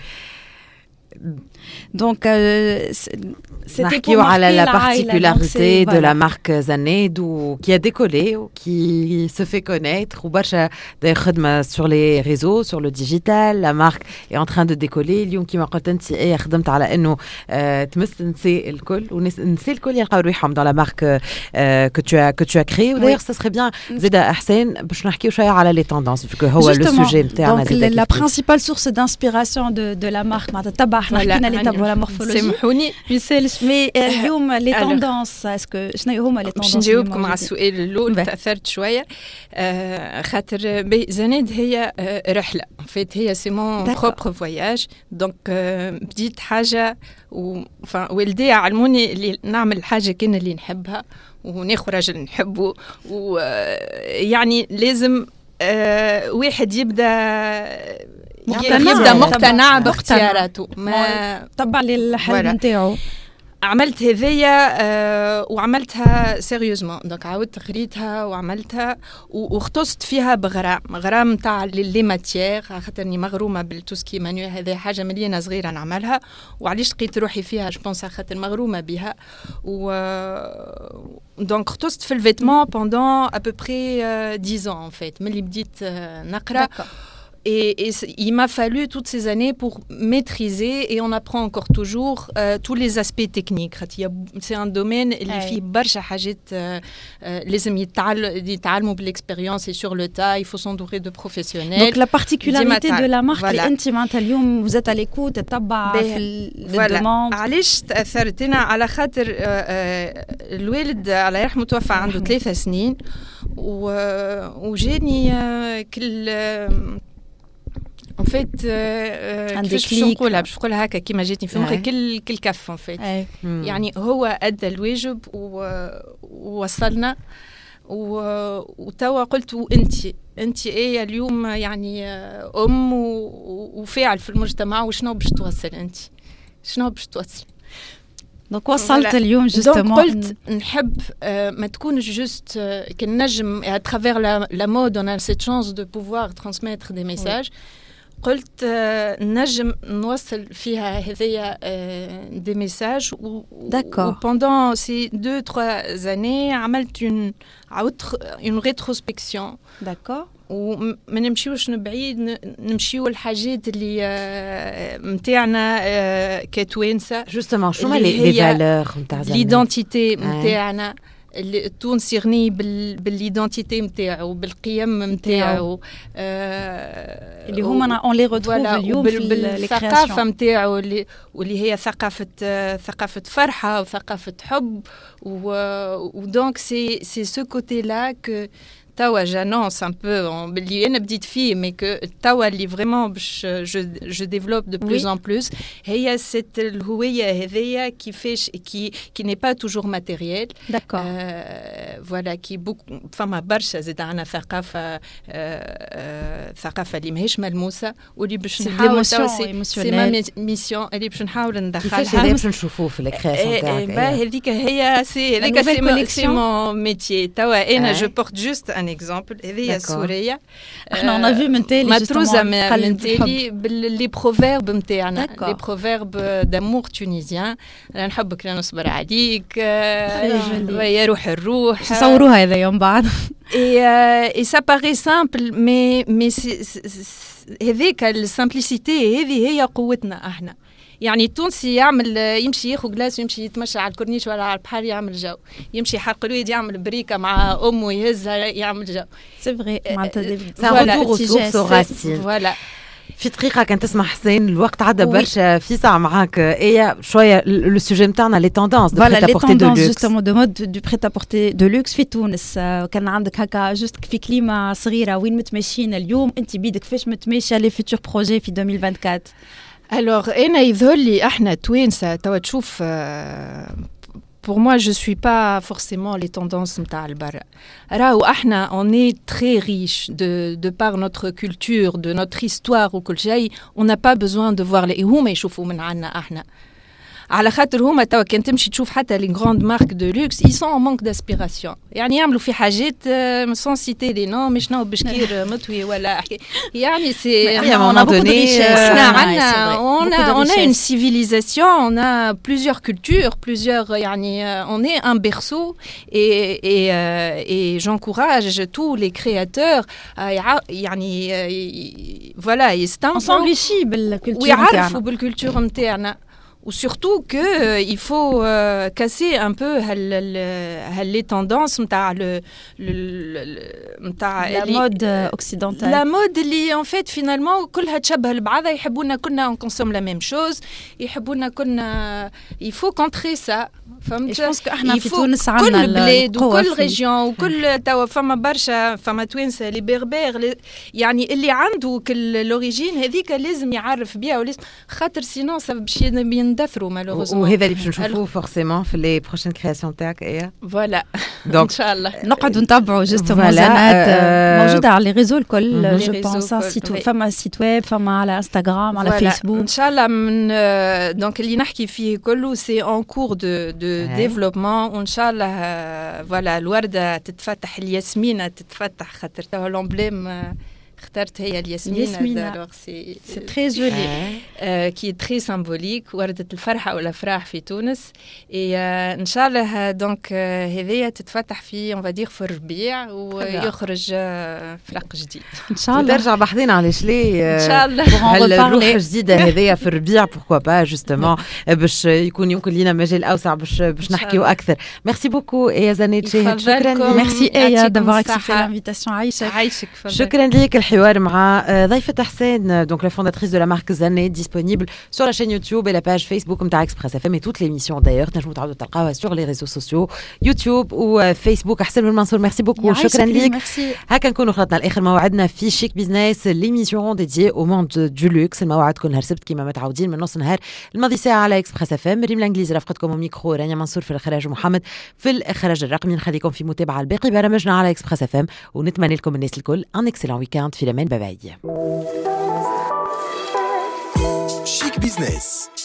donc euh, c'était pour marquer la, la particularité de voilà. la marque Zaned qui a décollé, qui se fait connaître. Ou sur les réseaux, sur le digital, la marque est en train de décoller. اليوم كيما قلت انت ايه خدمت على انه تمس نسي الكل ونسي الكل يلقاو روحهم dans la marque que tu as que tu as créé. D'ailleurs, ça serait bien زيدا حسين باش نحكيو شويه على les tendances vu que هو le sujet نتاعنا. Donc la principale source d'inspiration de de la marque معناتها تبع صح حكينا لي تابو لا مورفولوجي سامحوني يسالش مي اليوم لي توندونس اسكو شنو هما لي توندونس باش نجاوبكم على السؤال الاول تاثرت شويه آه خاطر زناد هي آه رحله فات هي سي مون بروبر فواياج دونك آه بديت حاجه و والدي علموني اللي نعمل الحاجه كان اللي نحبها وناخذ راجل نحبه ويعني لازم آه واحد يبدا يبدا مقتنع باختياراته ما طبع لي الحلم نتاعو عملت هذيا آه وعملتها سيريوزمون دونك عاودت قريتها وعملتها واختصت فيها بغرام غرام تاع لي ماتيير خاطرني مغرومه بالتوسكي مانيو هذه حاجه مليانه صغيره نعملها وعلاش لقيت روحي فيها جو بونس خاطر مغرومه بها و دونك اختصت في الفيتمون بوندون ا بو بري dix ans en fait ملي بديت نقرا Et, et il m'a fallu toutes ces années pour maîtriser, et on apprend encore toujours euh, tous les aspects techniques. C'est un domaine qui fait برشا حاجات لازم يتعلموا بالexpérience et sur le tas. Il faut s'entourer de professionnels. Donc la particularité de la marque اللي انت معناتها اليوم vous êtes à l'écoute تتبع في الدوموند. علاش تأثرت أنا على خاطر الوالد الله يرحمه توفى عنده ثلاثة سنين وجاني كل en fait كيفاش باش نقولها باش نقولها هكا كيما جاتني في مخي كل كل كف en fait يعني هو ادى الواجب ووصلنا وتوا قلت انت انت ايه اليوم يعني ام وفاعل في المجتمع وشنو باش توصل انت شنو باش توصل دونك وصلت اليوم جوستومون قلت نحب ما تكونش جوست كان نجم à travers la, la mode on a cette chance de pouvoir transmettre des messages قلت نجم نوصل فيها هذيا des messages و pendant ces deux trois années عملت une une rétrospection d'accord وما نمشيوش نبعيد نمشيو الحاجات اللي متاعنا كتوانسه جوستومون شنو لي فالور نتاع ليدونتيتي متاعنا التونسي غني بالليدونتيتي نتاعو بالقيم نتاعو اللي هما اون لي ريتروف اليوم في الثقافه نتاعو واللي هي ثقافه ثقافه فرحه وثقافه حب ودونك سي سي سو كوتي لا كو توا j'annonce un peu باللي انا بديت فيه مي كو توا اللي فريمون باش جو جو ديفلوب دو بلوس ان بلوس هي سيت الهويه هذيا كيفاش كي كي ني با توجور ماتيريال داكور فوالا كي بوك فما برشا زاد عندنا ثقافه ثقافه اللي ماهيش ملموسه واللي باش نحاول سي ما ميسيون اللي باش نحاول ندخلها كيفاش باش نشوفوه في الكرياسيون تاعك هذيك هي سي هذيك سي مون ميتيي توا انا جو بورت جوست ان اكزامبل هذه السوريه احنا اون افي من تالي متروزه من تالي لي بروفيرب نتاعنا لي بروفيرب دامور تونيزيان نحبك لا نصبر عليك يا روح الروح صوروها هذا يوم بعد اي سا باغي سامبل مي مي هذيك السامبليسيتي هذه هي قوتنا احنا يعني التونسي يعمل يمشي ياخذ جلاس ويمشي يتمشى على الكورنيش ولا على البحر يعمل جو يمشي يحرق الويد يعمل بريكه مع امه يهزها يعمل جو سي فري معناتها فوالا في دقيقة كان تسمع حسين الوقت عدى برشا في ساعة معاك ايه شوية لو سوجي نتاعنا لي توندونس دو بريت ابورتي دو لوكس جوستومون دو مود دو بريت ابورتي دو لوكس في تونس كان عندك هكا جوست في كليمة صغيرة وين متماشيين اليوم انت بيدك فاش متماشية لي فيتور بروجي في ألفين وأربعة وعشرين Alors, أنا يظهر لي إحنا توانسة توا تشوف pour moi je suis pas forcément les tendances نتاع البرا راهو إحنا on est très riche de de par notre culture de notre histoire وكل شيء on n'a pas besoin de voir les هما يشوفوا من عنا إحنا على خاطر هما توا كان تمشي تشوف حتى لي غراند مارك دو لوكس ils sont en manque d'aspiration يعني يعملوا في حاجات sans citer les noms مش نو بشكير مطوي ولا يعني c'est on a donné on a on a une civilisation on a plusieurs cultures plusieurs يعني on est un berceau et et et j'encourage tous les créateurs يعني voilà on s'enrichit بالculture ويعرفوا بالculture نتاعنا ou surtout que euh, il faut euh, casser un peu هال هال les tendances نتاع le نتاع la mode occidentale. La mode اللي en fait finalement كلها تشبه لبعضها يحبونا كنا on consomme la même chose يحبونا كنا il faut contrer ça. فهمت؟ je pense كاحنا في تونس عندنا كل بلاد وكل ريجيون وكل توا فما برشا فما توانسه لي بيربير يعني اللي عنده كل لوريجين هذيك لازم يعرف بها ولازم خاطر سينون باش يندثروا مالوغوزمون. وهذا اللي باش نشوفوه فورسيمون في لي بروشين كرياسيون تاعك ايه. فوالا ان شاء الله نقعدوا نتابعوا جوستومون زنات موجوده على لي ريزو الكل جو بونس سيت فما سيت ويب فما على انستغرام على فيسبوك ان شاء الله. من دونك اللي نحكي فيه كله سي اون كور دو دو ديفلوبمون وان شاء الله فوالا الورده تتفتح الياسمينه تتفتح خاطر توا لومبليم اخترت هي الياسمينة سي تري جولي كي تري سامبوليك وردة الفرحة والأفراح في تونس ان شاء الله دونك هذيا تتفتح في اون فادير في الربيع ويخرج فرق جديد ان شاء الله. ترجع بحذينا على شلي ان شاء الله الروح الجديدة هذيا في الربيع بوركوا با جوستومون باش يكون يمكن لينا مجال اوسع باش باش نحكيو اكثر. ميرسي بوكو ايا زنات شاهد شكرا ميرسي ايا دافوار اكسبتي لانفيتاسيون. عايشك عايشك شكرا ليك. الحوار مع ضيفة حسين donc la fondatrice de la marque Zané disponible sur la chaîne YouTube et la page Facebook نتاع Express إف إم et toutes les émissions d'ailleurs تنجموا تعاودوا تلقاوها sur les réseaux sociaux YouTube و Facebook. حسين بن منصور ميرسي بوكو شكرا ليك. هكا نكونوا خلطنا لاخر موعدنا في شيك بيزنس l'émission dédiée au monde du luxe. الموعد كل نهار سبت كيما متعودين من نص نهار الماضي ساعة على Express إف إم. ريم الانجليزي رافقتكم وميكرو رانيا منصور في الإخراج ومحمد في الإخراج الرقمي. نخليكم في متابعة الباقي برامجنا على Express إف إم ونتمنى لكم الناس الكل un excellent week-end في الأمان. باي باي. Chic Business.